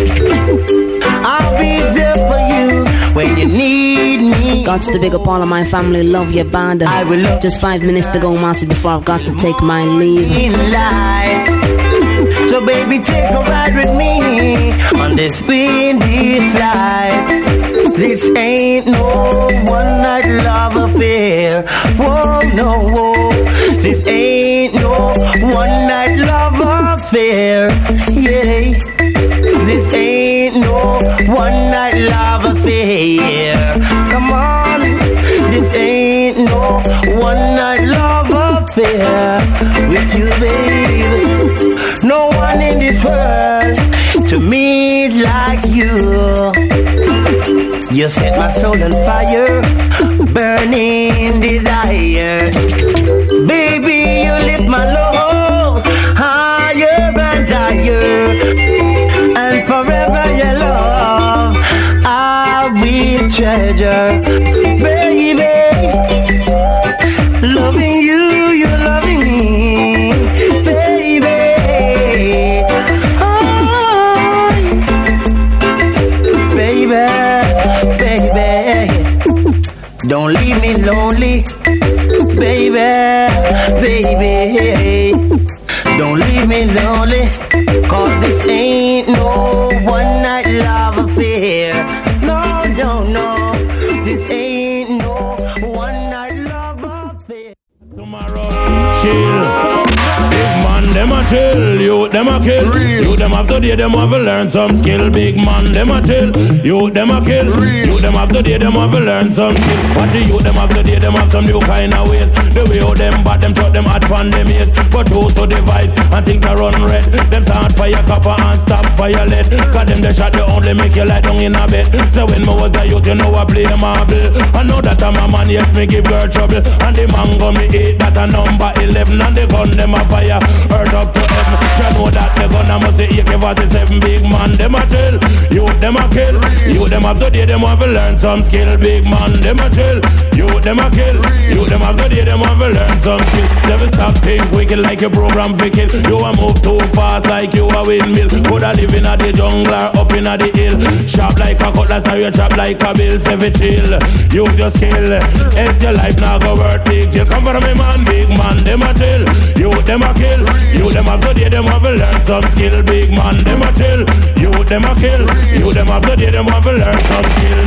I'll be there for you when you need me. Got to big up all of my family, love your band. I will love. Just five minutes to go, Massive, before I've got to take my leave. In light. So baby, take a ride with me on this windy flight. This ain't no one night love affair. Whoa, no, whoa. This ain't no one night love affair. Yeah. This ain't no one night love affair. Come on. This ain't no one night love affair with you, baby. No one in this world to me like you. You set my soul on fire, burning desire. Baby, you lift my load higher and higher. And forever your love I will treasure. Baby, loving you, you're loving me. Baby, oh, baby, baby, don't leave me lonely. Baby, baby, don't leave me lonely. Cause this ain't no one night love affair. No, no, no. This ain't no one night love affair. Tomorrow, chill. Big man, them a chill. You, them a kill. Real. You, them have today, them have to learn some skill. Big man, them a chill. You, them a kill. Real. You, them have today, them have to learn some skill. Watch you, them have today, them have some new kind of ways. The way how them bad, them shot them hard pan them ears. But those to divide and things are run red. Them start fire copper and stop fire lead. Cause them the shot they only make you lie down in a bed. So when me was a youth, you know I play marble. I know that I'm a man, yes, me give girl trouble. And the man go me eight, that a number eleven. And the gun them a fire, earth up to heaven. You know that the gun I must say A K forty-seven. Big man, them a chill. You, them a kill. You, them have today, them have to learn some skill. Big man, them a chill. You, them a kill. You, them have today, them have to learn some skill. Never stop think wicked like your program for kill. You a move too fast like you a windmill. Coulda live in a the jungle or up in a the hill. Sharp like a cutlass or you chop like a bill. Say fi chill, use your skill. Else your life now go worth big jail. Come for me man, big man, them a chill. You, them a kill. You, them have today, them have to learn some skill. Big man, them a chill. You, them a kill. You, them have today, them have to learn some skill now.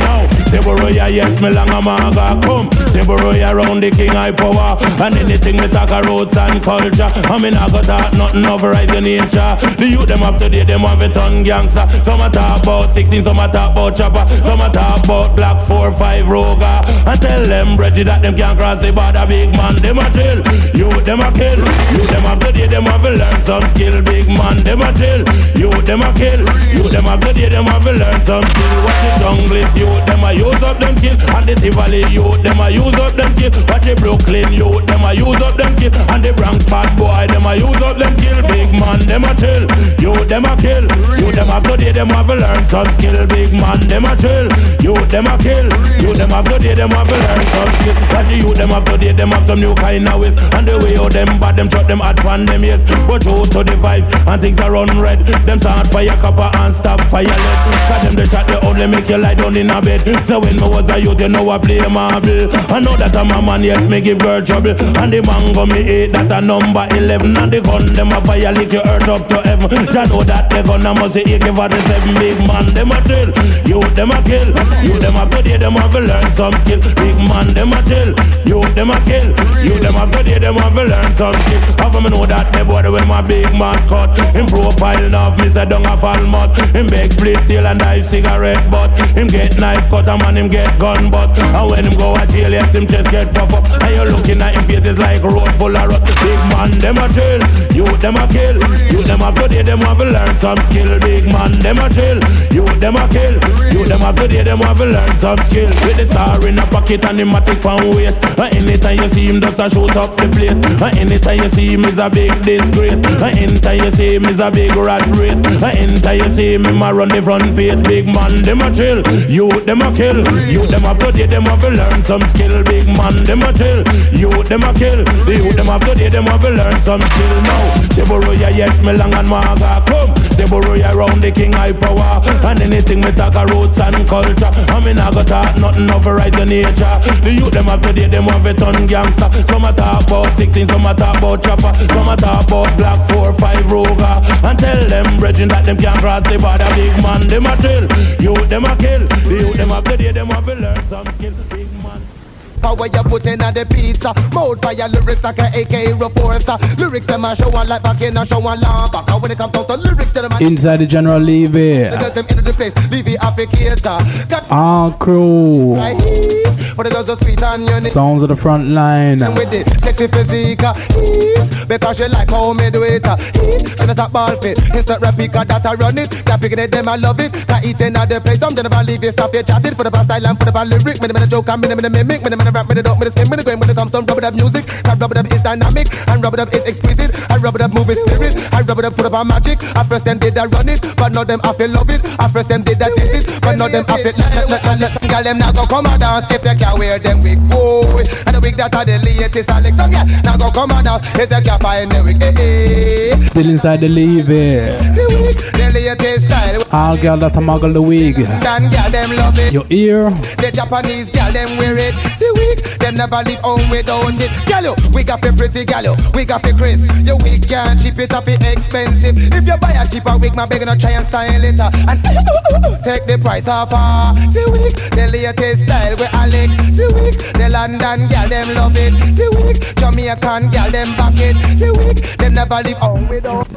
Say Boroya, yes, me long a maga come. Say Boroya round the king high power. And anything me talk a roots and culture. I mean I got that nothing over rise the nature. The youth them up today, them have a ton gangster. Some a talk about sixteen, some a talk about chopper. Some a talk about black four five roga. And tell them Reggie that them can't cross the border. Big man, them a chill. You them a kill. You them up today, them have to learn some skill. Big man, them a chill. You them a kill. You them up today, them have to learn some skill. Watch the jungle, you them a use up them skill. And the Tivoli, you them a use up them skill. Watch the Brooklyn, you them a use up them skill. And the Bronx bad boy, them a use up them skill. Big man, them a chill. You them a kill. You them up today, them have to learn some skill. Big man, them a chill. You them a kill. You them up today, them have to learn some skill. Watch the you them up today, them have some new kind of ways. And the way how them bad, them shot them hard pan them yes. But you to the vibe and things are run red. Them start fire copper and stop fire lead. Cause them the shot they only make you lie down in a bed. So when me was a youth, you know I play marble. I know that I'm a man, yes, me give girl trouble. And the mango me eight, that a number eleven. And the gun, them a fire lick your earth up to heaven. You know that the gun, I must say A K forty-seven. Big man, them a chill. You them a kill. You them a today, them have to learn some skill. Big man, them a chill. You them a kill. You them have today, them have to learn some skill. How me know that the boy with my big mascot. Him profile enough, me say don't a fall mud. Him beg plate tail and dive cigarette butt. Him get knife cut and man him get gun butt. And when him go a jail, yes, him chest get puff up. And you looking at him face is like road full of rust. Big man, them a chill. You them a kill. You them have today, them have to learn some skill. Big man, them a chill. You them a kill. You them have today, them have to learn some skill. With the star in a pocket and him a tick from waist. And anytime you see him just a shoot up the place. And anytime you see him is a big disgrace. And anytime you see him is a big rat race. And anytime you see him, him a run the front page. Big man, them a chill. You them a kill. You them have today, them have to learn some skill. Big man, them a chill. You them a kill. You them have today, them have to learn some skill now. Say Boroya, yes, me long and maga come. Say Boroya round the king high power. And anything me talk a roots and culture. I mean I got talk nothing over rise the nature. The youth them have today, them have a ton gangster. Some a talk about sixteen, some a talk about chopper. Some a talk about black four five roga. And tell them brethren that them can't cross the border. Big man, them a chill. You them a kill. The youth them have today, them have to learn some skill. Big man. Power you put in on the pizza. Mouth fire lyrics like a A K reports. Lyrics them a show one like back in a show one long back. When it comes down to lyrics, tell them Inside the General Levy. Girls them into the place, Levy applicator. Our crew. But the girls are sweet and unique. Sounds of the front line. And with the sexy physique, heat, because she like how me do it. Heat, she does a ball fit. Instant replica that I run it. That picking it, them I love it. That eating at the place, some never leave it. Stop it, chatting for the past style and for the bad lyric. Me the joke and me the mimic. Me the rap, me the dog, me the skin, me the game. When it comes to rub it up music, and rub it up is dynamic, and rub it up is exquisite, and rub it up moving spirit, and rub it up full of our magic. At first them did that run it, but now them I feel love it. At first them did that diss it, but now them I feel let let let let. Girl them now go come and dance if they can wear them wig, boy. And the wig that are the latest Alex, so yeah, now go come and dance if they can find the wig. Hey, hey. Still inside the Levy. The wig, the latest style. All girl that a muggle the wig. Dan girl them love it. Your ear. The Japanese girl them wear it. The wig, them never leave home without it. Gallo, we got the pretty gallo, we got the Chris. Your wig can't cheap it up, it expensive. If you buy a cheaper wig, my begging to try and style it uh, and take the price off. Uh, the wig, the latest style we Alec. The wig, the London girl them love it. The wig, Jamaican girl them back it. The wig, them never leave home without.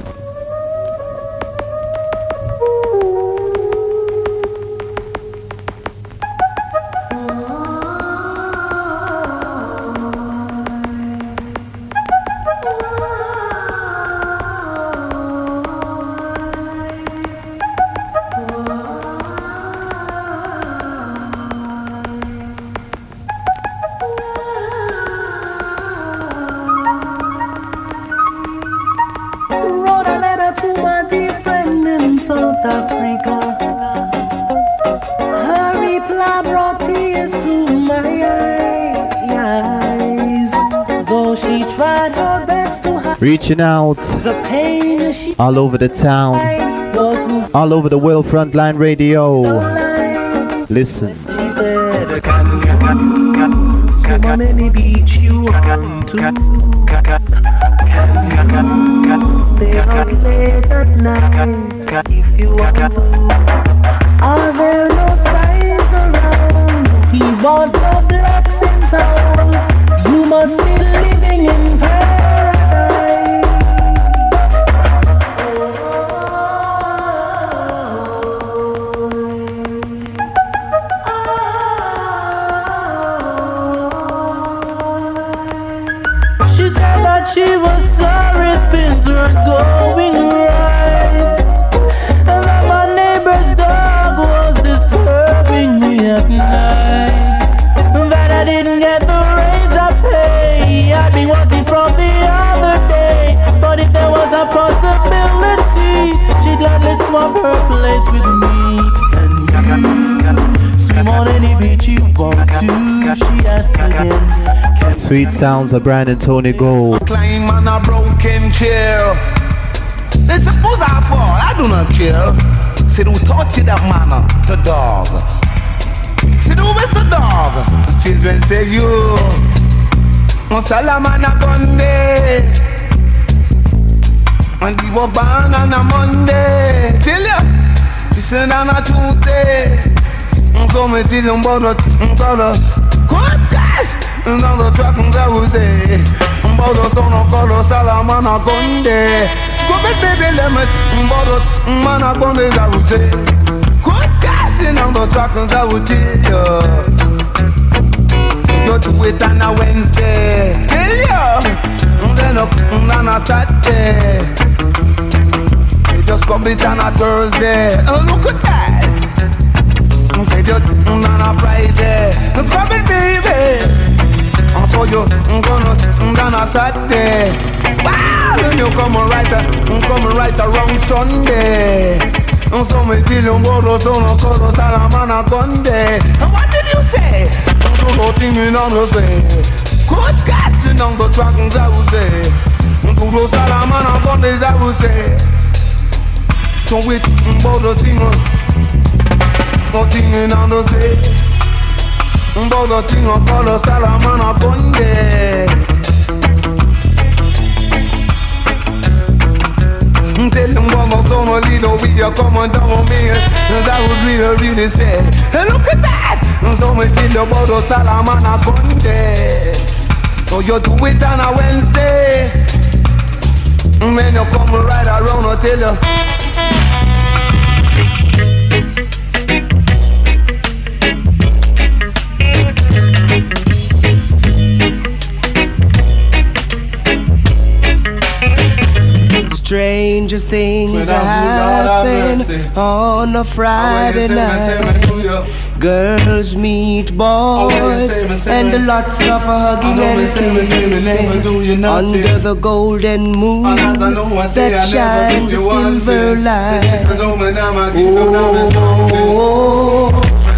South Africa. Her reply brought tears to my eyes, though she tried her best to hide reaching out the pain she all over the town, all over the world. Frontline Radio. Listen. She said, can, can, can, so many beach you want to. Can, can, can, stay out late at night if you want to. Are there no signs around got no blacks in town. You must be living in paradise. She said that she was sorry things were going right, and that my neighbor's dog was disturbing me at night, that I didn't get the raise I pay I'd been wanting from the other day. But if there was a possibility, she'd gladly swap her place with me. And you swim on any beach you want to, she asked again. Sweet sounds of Brandon Tony Gold. Climb on a broken chair. They suppose I fall, I do not care. Say who taught you that manner? The dog. Say who is the dog? The children say you. Salamana Gunde. And we were born on a Monday. Tell ya, we send on a Tuesday. So me tell you about the good guys. Dans le track on a osé. Mbodo sono kolo salamana Gunde. Scooped baby lemon. Mbodo mana Gunde a osé. Good guys in on the track on a osé. You do it on a Wednesday. Tell you. Then on a Saturday. You just come it on a Thursday. Oh, look at that. Say you on a Friday. Let's grab it, baby. And so you gonna on a Saturday. Wow, then you come right, come right around Sunday. And so me tell you about so no color salamana Gunde. And what did you say? No thing in on the say. Good guys in on the track and I will say. Guru salamana Gunde I will say. So with about the thing, nothing in on the say. About the thing of color salamana Gunde. Tell them one more song, a little with your comment on me. And I would really, really say, hey, look at that. So me tell you about the salamana Gunde. So you do it on a Wednesday. When you come right around, I'll tell you. Strangest things happen on a Friday night. Girls meet boys and lots of hugging and kissing under the golden moon that shines a silver light. Oh,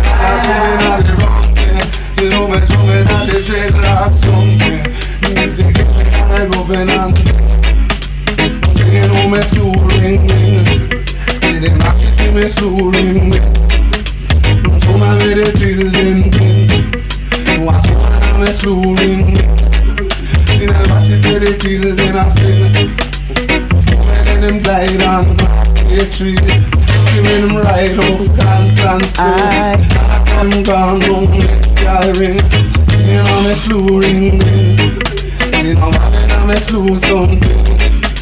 you know me slow ring, they knock it to me slow ring. So my very children, what's one me slow ring? Then I watch it to the children I sing. When them glide on a tree, when them ride up Constant Street, I can go on the ring. You know me slow ring, you know me slow something.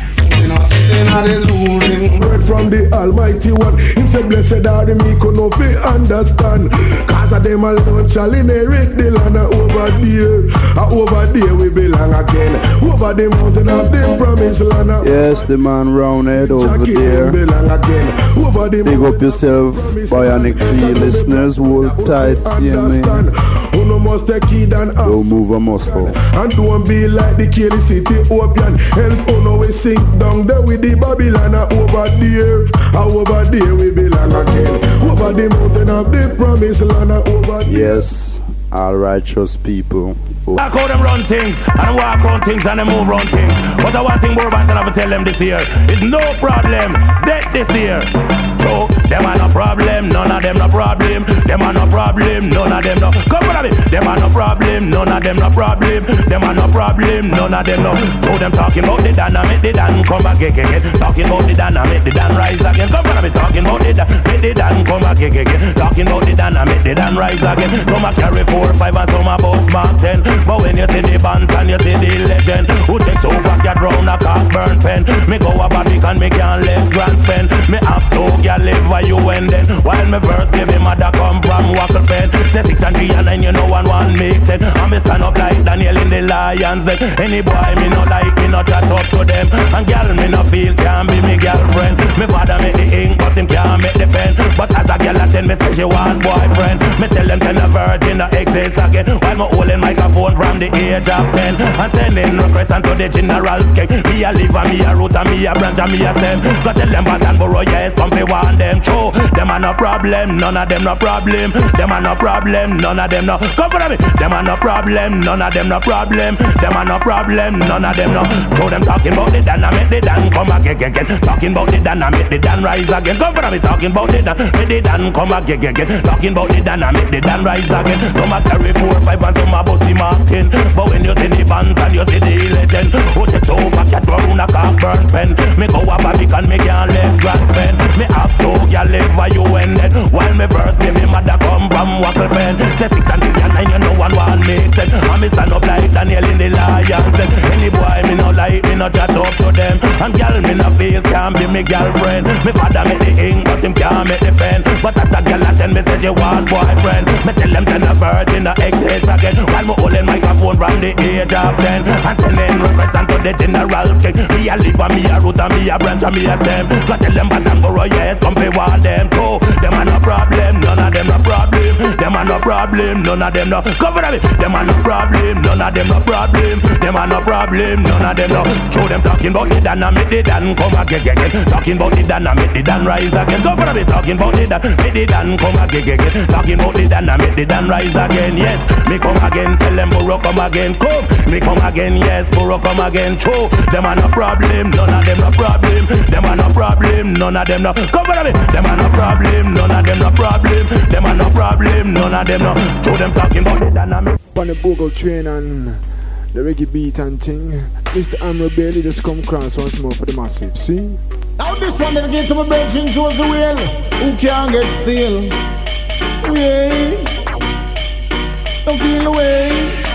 Word from the Almighty One. Him say blessed are the meek who no be understand. Cause of them alone shall inherit the land. Over there, uh, over there we belong again. Over the mountain of the promised land. Yes, the man roundhead over there. Over the big up yourself, Bionic G listeners. Hold tight, see me. Who no must take heed and act. Don't move a muscle. And don't be like the Kelly City Opian. Else who no we sink down there with the Babylon. Over there, over there we belong again. Over the mountain of the promised land. Over there. Yes, all righteous people. Walk out them run things, and them walk around things, and them move round things. But the one thing Burro Banton have to tell them this year is no problem, dead this year. So, them are no problem, none of them no problem. Them are no problem, none of them no. Come on, me. Them are no problem, none of them no problem. Them are no problem, none of them no. So them talking about the dynamic, the dan come back again. Talking about the dynamic, the dan rise again. Come on, me. Talking about the dan, the dan come back again. Talking about the dynamic, the dan rise again. Some a carry four, five, and some a bust mark ten. But when you see the band and you see the legend, who takes over cat round a cock burn pen? Me go a body and me can't let grand spend. Me have to get live where you and then. While me verse baby mother come from Wackle Pen. Say six and three and nine you know one one make ten. And me stand up like Daniel in the Lions Den. Any boy me no like me no chat up to them. And girl me no feel can be me girlfriend. Me father make the ink but him can't make the pen. But as a girl I tell me say she want boyfriend. Me tell them ten a virgin no exist again. While me holding microphone from the age of ten. And sending requests to the general's cake. Me a live and me a root and me a branch and me a stem. Go tell them Baton Burro yes come fi want them true. Them are no problem, none of them no problem. Them are no problem, none of them no. Come for me. Them are no problem, none of them no problem. Them are no problem, none of them no. So them talking about the dynamic, the dan come back again, again. Talking about the dynamic, the dan rise again. Come for me. Talking about the dan, the dan come back again, again. Talking about the dynamic, the dan rise again. Some a carry four, five, and some a bossy marking. But when you see the band and you see the legend, who takes over cat round a cock burn pen? Me go a Barbican, me can't let grand pen. Me have to get live where you and then. While me verse, me me mother come from Wackle Pen. Say six and three and nine, you know one one make sense. And me stand up like Daniel in the Lions Den. Any boy me no like, me no chat up to them. And girl me no feel can be me girlfriend. Me father make the ink, but him can't make the pen. But as a girl I tell me say you want boyfriend. Me tell them send a virgin no exist again. While me holding microphone from the age of ten. And sending requests to the general's cake. Me a live and me a root and me a branch and me a stem. Go tell them Baton Burro yes come fi want them too. Them are no problem, none of them no problem. Them are no problem, none of them no. Cover me. Them are no problem, none of them no problem. Them are no problem, none of them no. Show them talking about the dynamic, the dan come again, again. Talking about the dynamic, the dan rise again. Cover me. Talking about the dan, the dan come again, again. Talking about the dynamic, the dan rise again. Yes, me come again. Tell them Burro come again. Come, me come again. Yes, Burro come again. True. Them are no problem, none of them no problem. Them are no problem, none of them no. Cover me. Them are no problem, none of them no problem. Them are no problem, none of them no. Show them talking about the dynamic. On the Bogle train and the reggae beat and thing, Mister Amro Bailey just come across once more for the massive. See? Now this one that get to my bedroom shows the wheel. Who can't get still? Yeah. Don't feel away.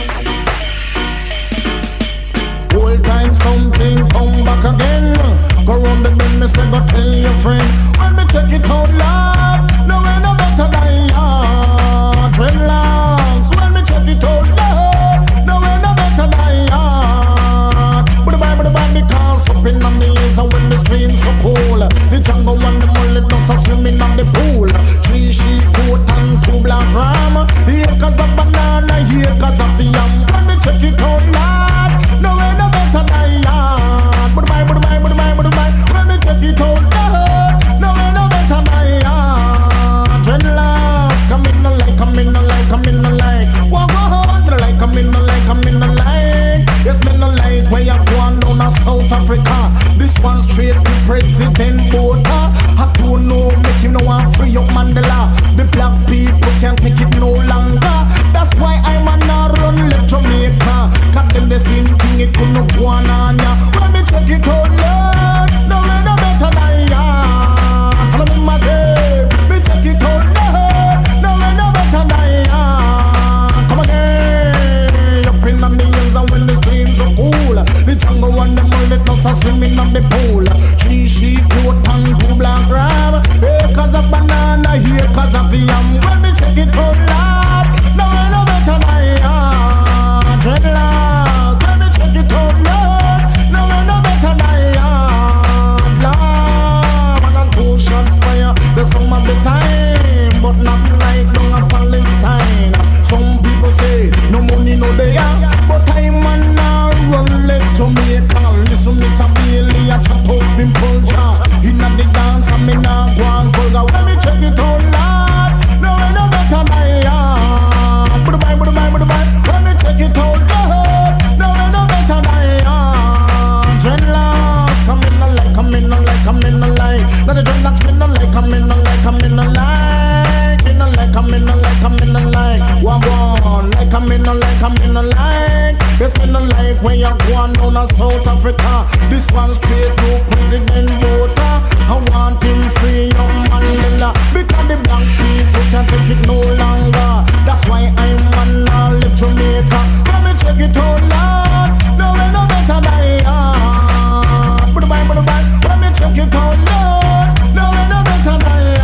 Whole time something come back again. Go round the bend, me say go tell your friend. When me check it out loud, no way no better than ya. Dreadlocks. When me check it out loud, no way no better than ya. But the Bible, the Bible, because up in on the hills and when the streams so cold, the jungle and the mullet dogs are swimming on the pool. Three sheep, goat and two black ram. Here cause of banana, here cause of the yam. When me check it out loud, no way no better than ya. But the Bible, the Bible, the Bible, the Bible, when me check it out loud, no way no better than ya. Dreadlocks, come in the light, come in the light, come in the light. Walk on, me like, come in the light, come in the light. Yes, me no like where you go on down to South Africa. This one straight to President Botha. I don't know, make him no one free up Mandela. The black people can't take it no longer. That's why I'm a not run left Jamaica. Cause them the same thing, it could no go on on ya. When me check it out, Lord, no way no better than ya. Follow me, my babe. Me check it out, Lord, no way no better than ya. Come again, up in the hills and when the streams are cool. The jungle and the mullet dogs are swimming on the pool. Three sheep, goat and two black ram. Here cause of banana, here cause of yam. When me check it out, Lord, no way no better than ya. Dreadlocks. When me check it out, Lord, no way no better than ya. Lord, man and ocean fire. There's some of the time, but not like down at Palestine. Some people say no money no they are, but I'm man now run left Jamaica. Listen, Miss Bailey, I chat up in culture. Inna the dance, I me now go and vulgar. When me check it out, Lord, no way no better than ya. But the Bible, the Bible, the Bible. When me check it out, South Africa. This one's straight to President Botha. I want him free, young Mandela. Because the black people can't take it no longer. That's why I'm on all of Jamaica. Let me check it out, Lord. No way no better die. But bye, but bye. Let me check it out, Lord. No way no better die.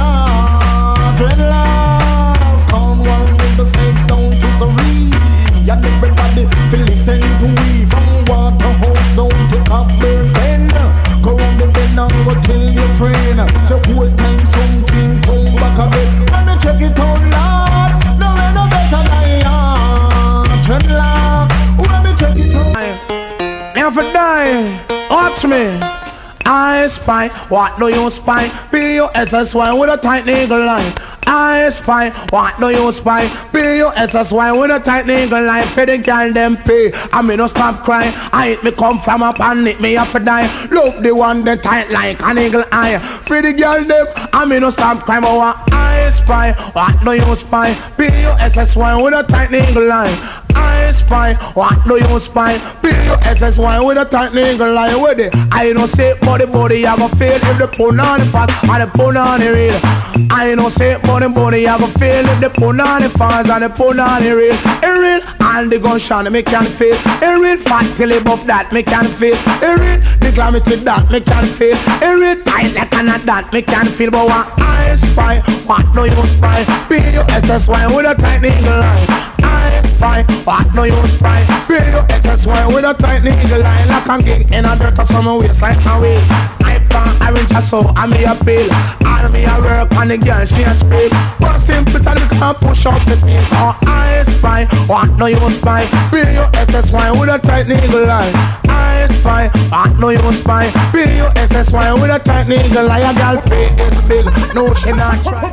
Dreadlocks, come on with the saints down to Surrey. And everybody feel listen to we. From Waterhouse down to Copperton. Go on the bend and go tell your friend. So whole time something come back again. Let me check it out, Lord. No way no better die. Dreadlocks, let me check it out. If I die, watch me. I spy, what do you spy? P U S S Y with a tight nigga line. I spy, what do you spy? P U S S Y with a tight nigga line. For the girl them pay, I me no stop crying. I hit me come from up and hit me have to die. Look the one that tight like an eagle eye. For the girl them, I me no stop crying. But what I spy, what do you spy? P U S S Y with a tight nigga line. I spy, what do you spy? P U S S Y with a tight nigga line with it. I don't say body body I go feel if the put on the fat and the put on the real. I don't say body body I go feel if the put on the fat and the put on the real. It real and the gunshot me can feel. It real fat till it buff that me can feel. It real the glamity that me can feel. It real tight like a knot that me can feel. But what I spy, what do you spy? P U S S Y with a tight nigga line. I spy, what do you spy? P U S S Y with a tight nigga line. Like a gig in a dirt of summer waist like a way. I found orange so I me a pill. And me a work on the girl she a scream. But simple tell me can't push up the steam. Oh I spy, what do you spy? P U S S Y with a tight nigga line. I spy, what do you spy? P U S S Y with a tight nigga line. A girl pay this bill, no she not try.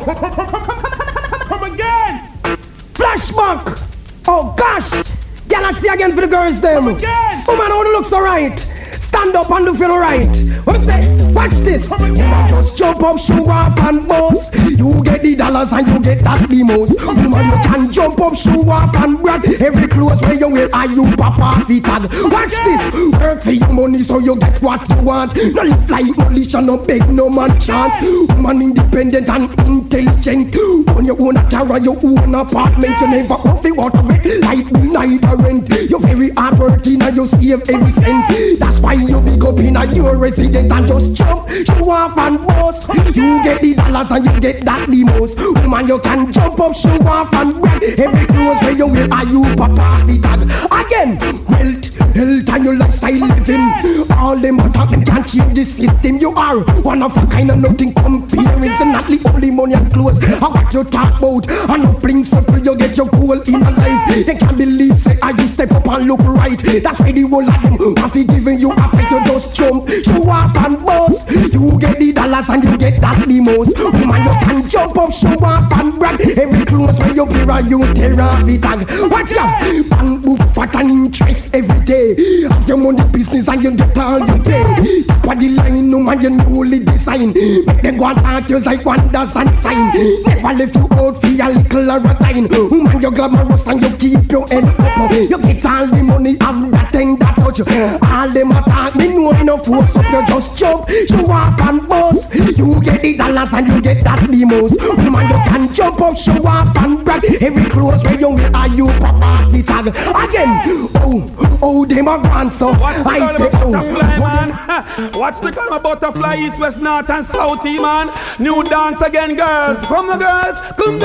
Come again! Flashback! Oh gosh! Galaxy again for the girls them! Come again! Oh man, how it looks alright! Stand up and do feel right. What say? Watch this. Just jump up, show up and boss. You get the dollars and you get that the most. Woman, you can jump up, show up and brag. Every clothes where you wear, are you papa feet tag. Watch this. Work for your money so you get what you want. No live like militia, no beg no man chance. Woman independent and intelligent. On your own car, your own apartment. You never off the water like neither rent. You're very hardworking and you save every cent. That's why you big up in a your resident and just jump, show off and boss. You get the dollars and you get that the most. Woman, you can jump up, show off and brag. Every clothes where you wear, are you papa the tag. Again, wealth, health and your lifestyle living. All them attack them can't change the system. You are one of a kind of nothing comparing. So not the only money and clothes. I what you talk about. And no bring simple, you get your goal in a life. They can't believe, say, I you step up and look right. That's why the whole of them have to giving you a you just jump, show up and boss. You get the dollars and you get that the most. Woman, you can jump up, show up and brag. Every clothes where you wear, you therapy tag. Watch out, bank book fat and interest every day. Have your money business and you get all you pay. Top of the line, no man, you newly design. Make them go and talk you like wonders and sign. Never left you out for a little or a time. Woman, you glamorous and you keep your head up. You get all the money, have that thing that touch. All them attack. Me know enough force up, you just jump, show up and boss. You get the dollars and you get that the most. Woman, you can jump up, show up and brag. Every clothes where you wear, are you papa the tag. Again, oh, oh, them are gone so. I say, oh, man. Watch the color butterfly, east, west, north and south, man. New dance again, girls. Come on, girls, come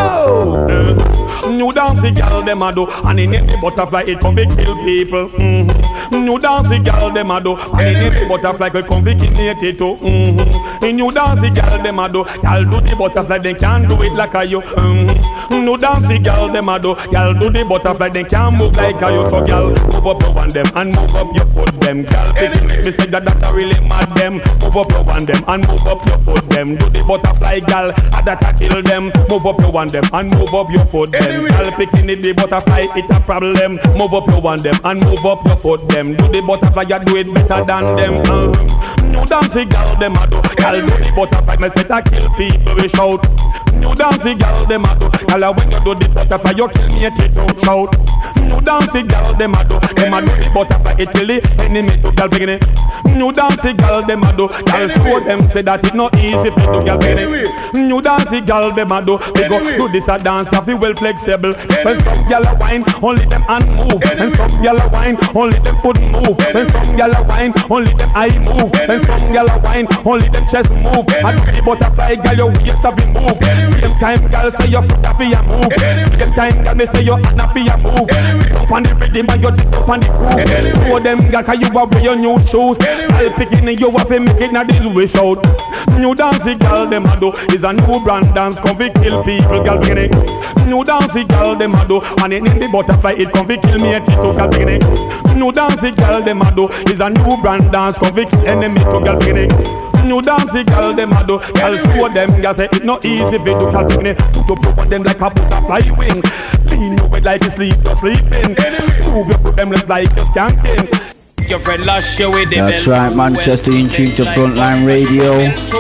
go. New dance, the girl, them a do. And in every butterfly, it come to kill people. Mm-hmm. New dance, the girl, them a do. And in every butterfly, it come to kill it too. Mm-hmm. In new dance, the girl, them a do. Y'all do the butterfly, they can't do it like a you. Mm-hmm. New dance, the girl, them a do. Y'all do the butterfly, they can't move like a you. So, girl, move up your one them and move up your foot them. Girl, me say that that a really mad them. Move up your one them and move up your foot them. Do the butterfly, girl, that a kill them. Move up your one them and move up your foot them. Girl, picking it, the butterfly, it a problem. Move up your one them and move up your foot them. Do the butterfly, you do it better than them. Uh, new dancing girl, them a do. Girl, do the butterfly, me say that kill people, we shout. New dancing girl, them a do. Girl, when you do the butterfly, you kill me a take out shout. New dancing girl, them a do. Them a do the butterfly, it till the enemy to girl beginning. New dancing girl, them a do. Girl, show them say that it not easy for do girl beginning. New dancing girl, them a do. They go do this a dance, I feel well flexible. When some girl a wine, only them hand move. When some girl a wine, only them foot move. When some girl a wine, only them eye move. When some girl a wine, only them chest move. And the butterfly girl, your waist have been move. Same time girl say your foot have been move. Same time girl me say your hand have been move. Up on the rhythm and you jump up on the groove. Show them girl 'cause you a wear your new shoes. I'll picking you have to make it now this wish out. New dancing girl them a do is a new brand dance come fi kill people girl beginning. New dancing girl them a do and it in the butterfly it come fi kill me a tito girl beginning. New dancing girl them a do is a new brand dance come fi kill enemy to girl beginning. New dancing girl them a do, girl show them girl say it not easy fi do girl beginning. To put them like a butterfly wing, lean over like you sleep you're sleeping. Move your foot them left like you're skanking. Your friend lost you with the That's right, Manchester in tune to Frontline Radio.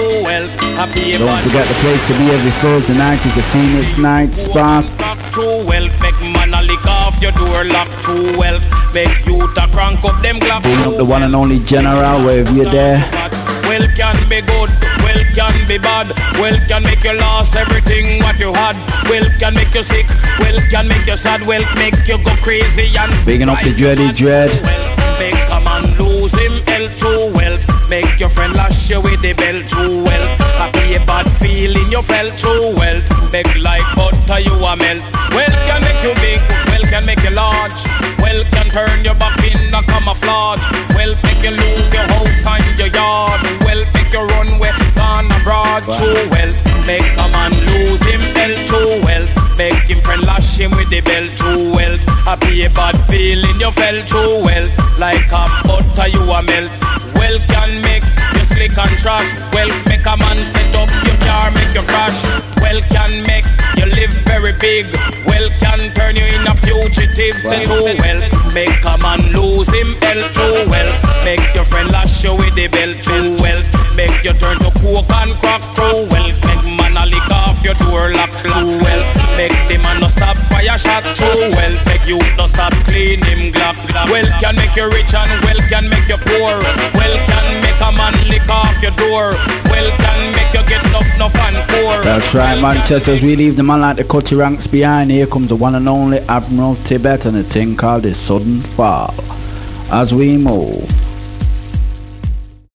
Don't forget the place to be every Thursday night is the Phoenix Night Spark. True wealth, make man a lick off your door lock. True wealth, make you to crank up them glock. Bring up the one and only General wherever you're there. Well can be good, well can be bad. Well can make you lost everything what you had. Well can make you sick, well can make you sad. Well make you go crazy and bigging up the Dready Dread. Make a man lose him hell true wealth. Make your friend lash you with the bell true wealth. Happy a bad feeling you felt true wealth. Beg like butter you a melt. Well can make you big, well can make you large. Well can turn your back in a camouflage. Well make you lose your house and your yard. Well make you run with gone abroad true wealth. Make a man lose him hell true wealth. Make him friend lash him with the bell true wealth. Happy a bad feeling you felt true wealth. Like a butter you a melt. Well can make you slick and trash. Well make a man set up your car make you crash. Well can make you live very big. Well can turn you in a fugitive. Say true wealth. Make a man lose him hell true wealth. Make your friend lash you with the bell true wealth. Make you turn to coke and crack true wealth. Make man a lick off your door lock true wealth. Make the man no stop fire shot true wealth. Make you no stop clean him glock. Well can make you rich and well can make you poor. Well can make a man lick off your door. Well can make you get enough enough and poor. That's right, Manchester. As we leave the man like the cutty ranks behind, here comes the one and only Admiral Tibet and a thing called the Sudden Fall. As we move.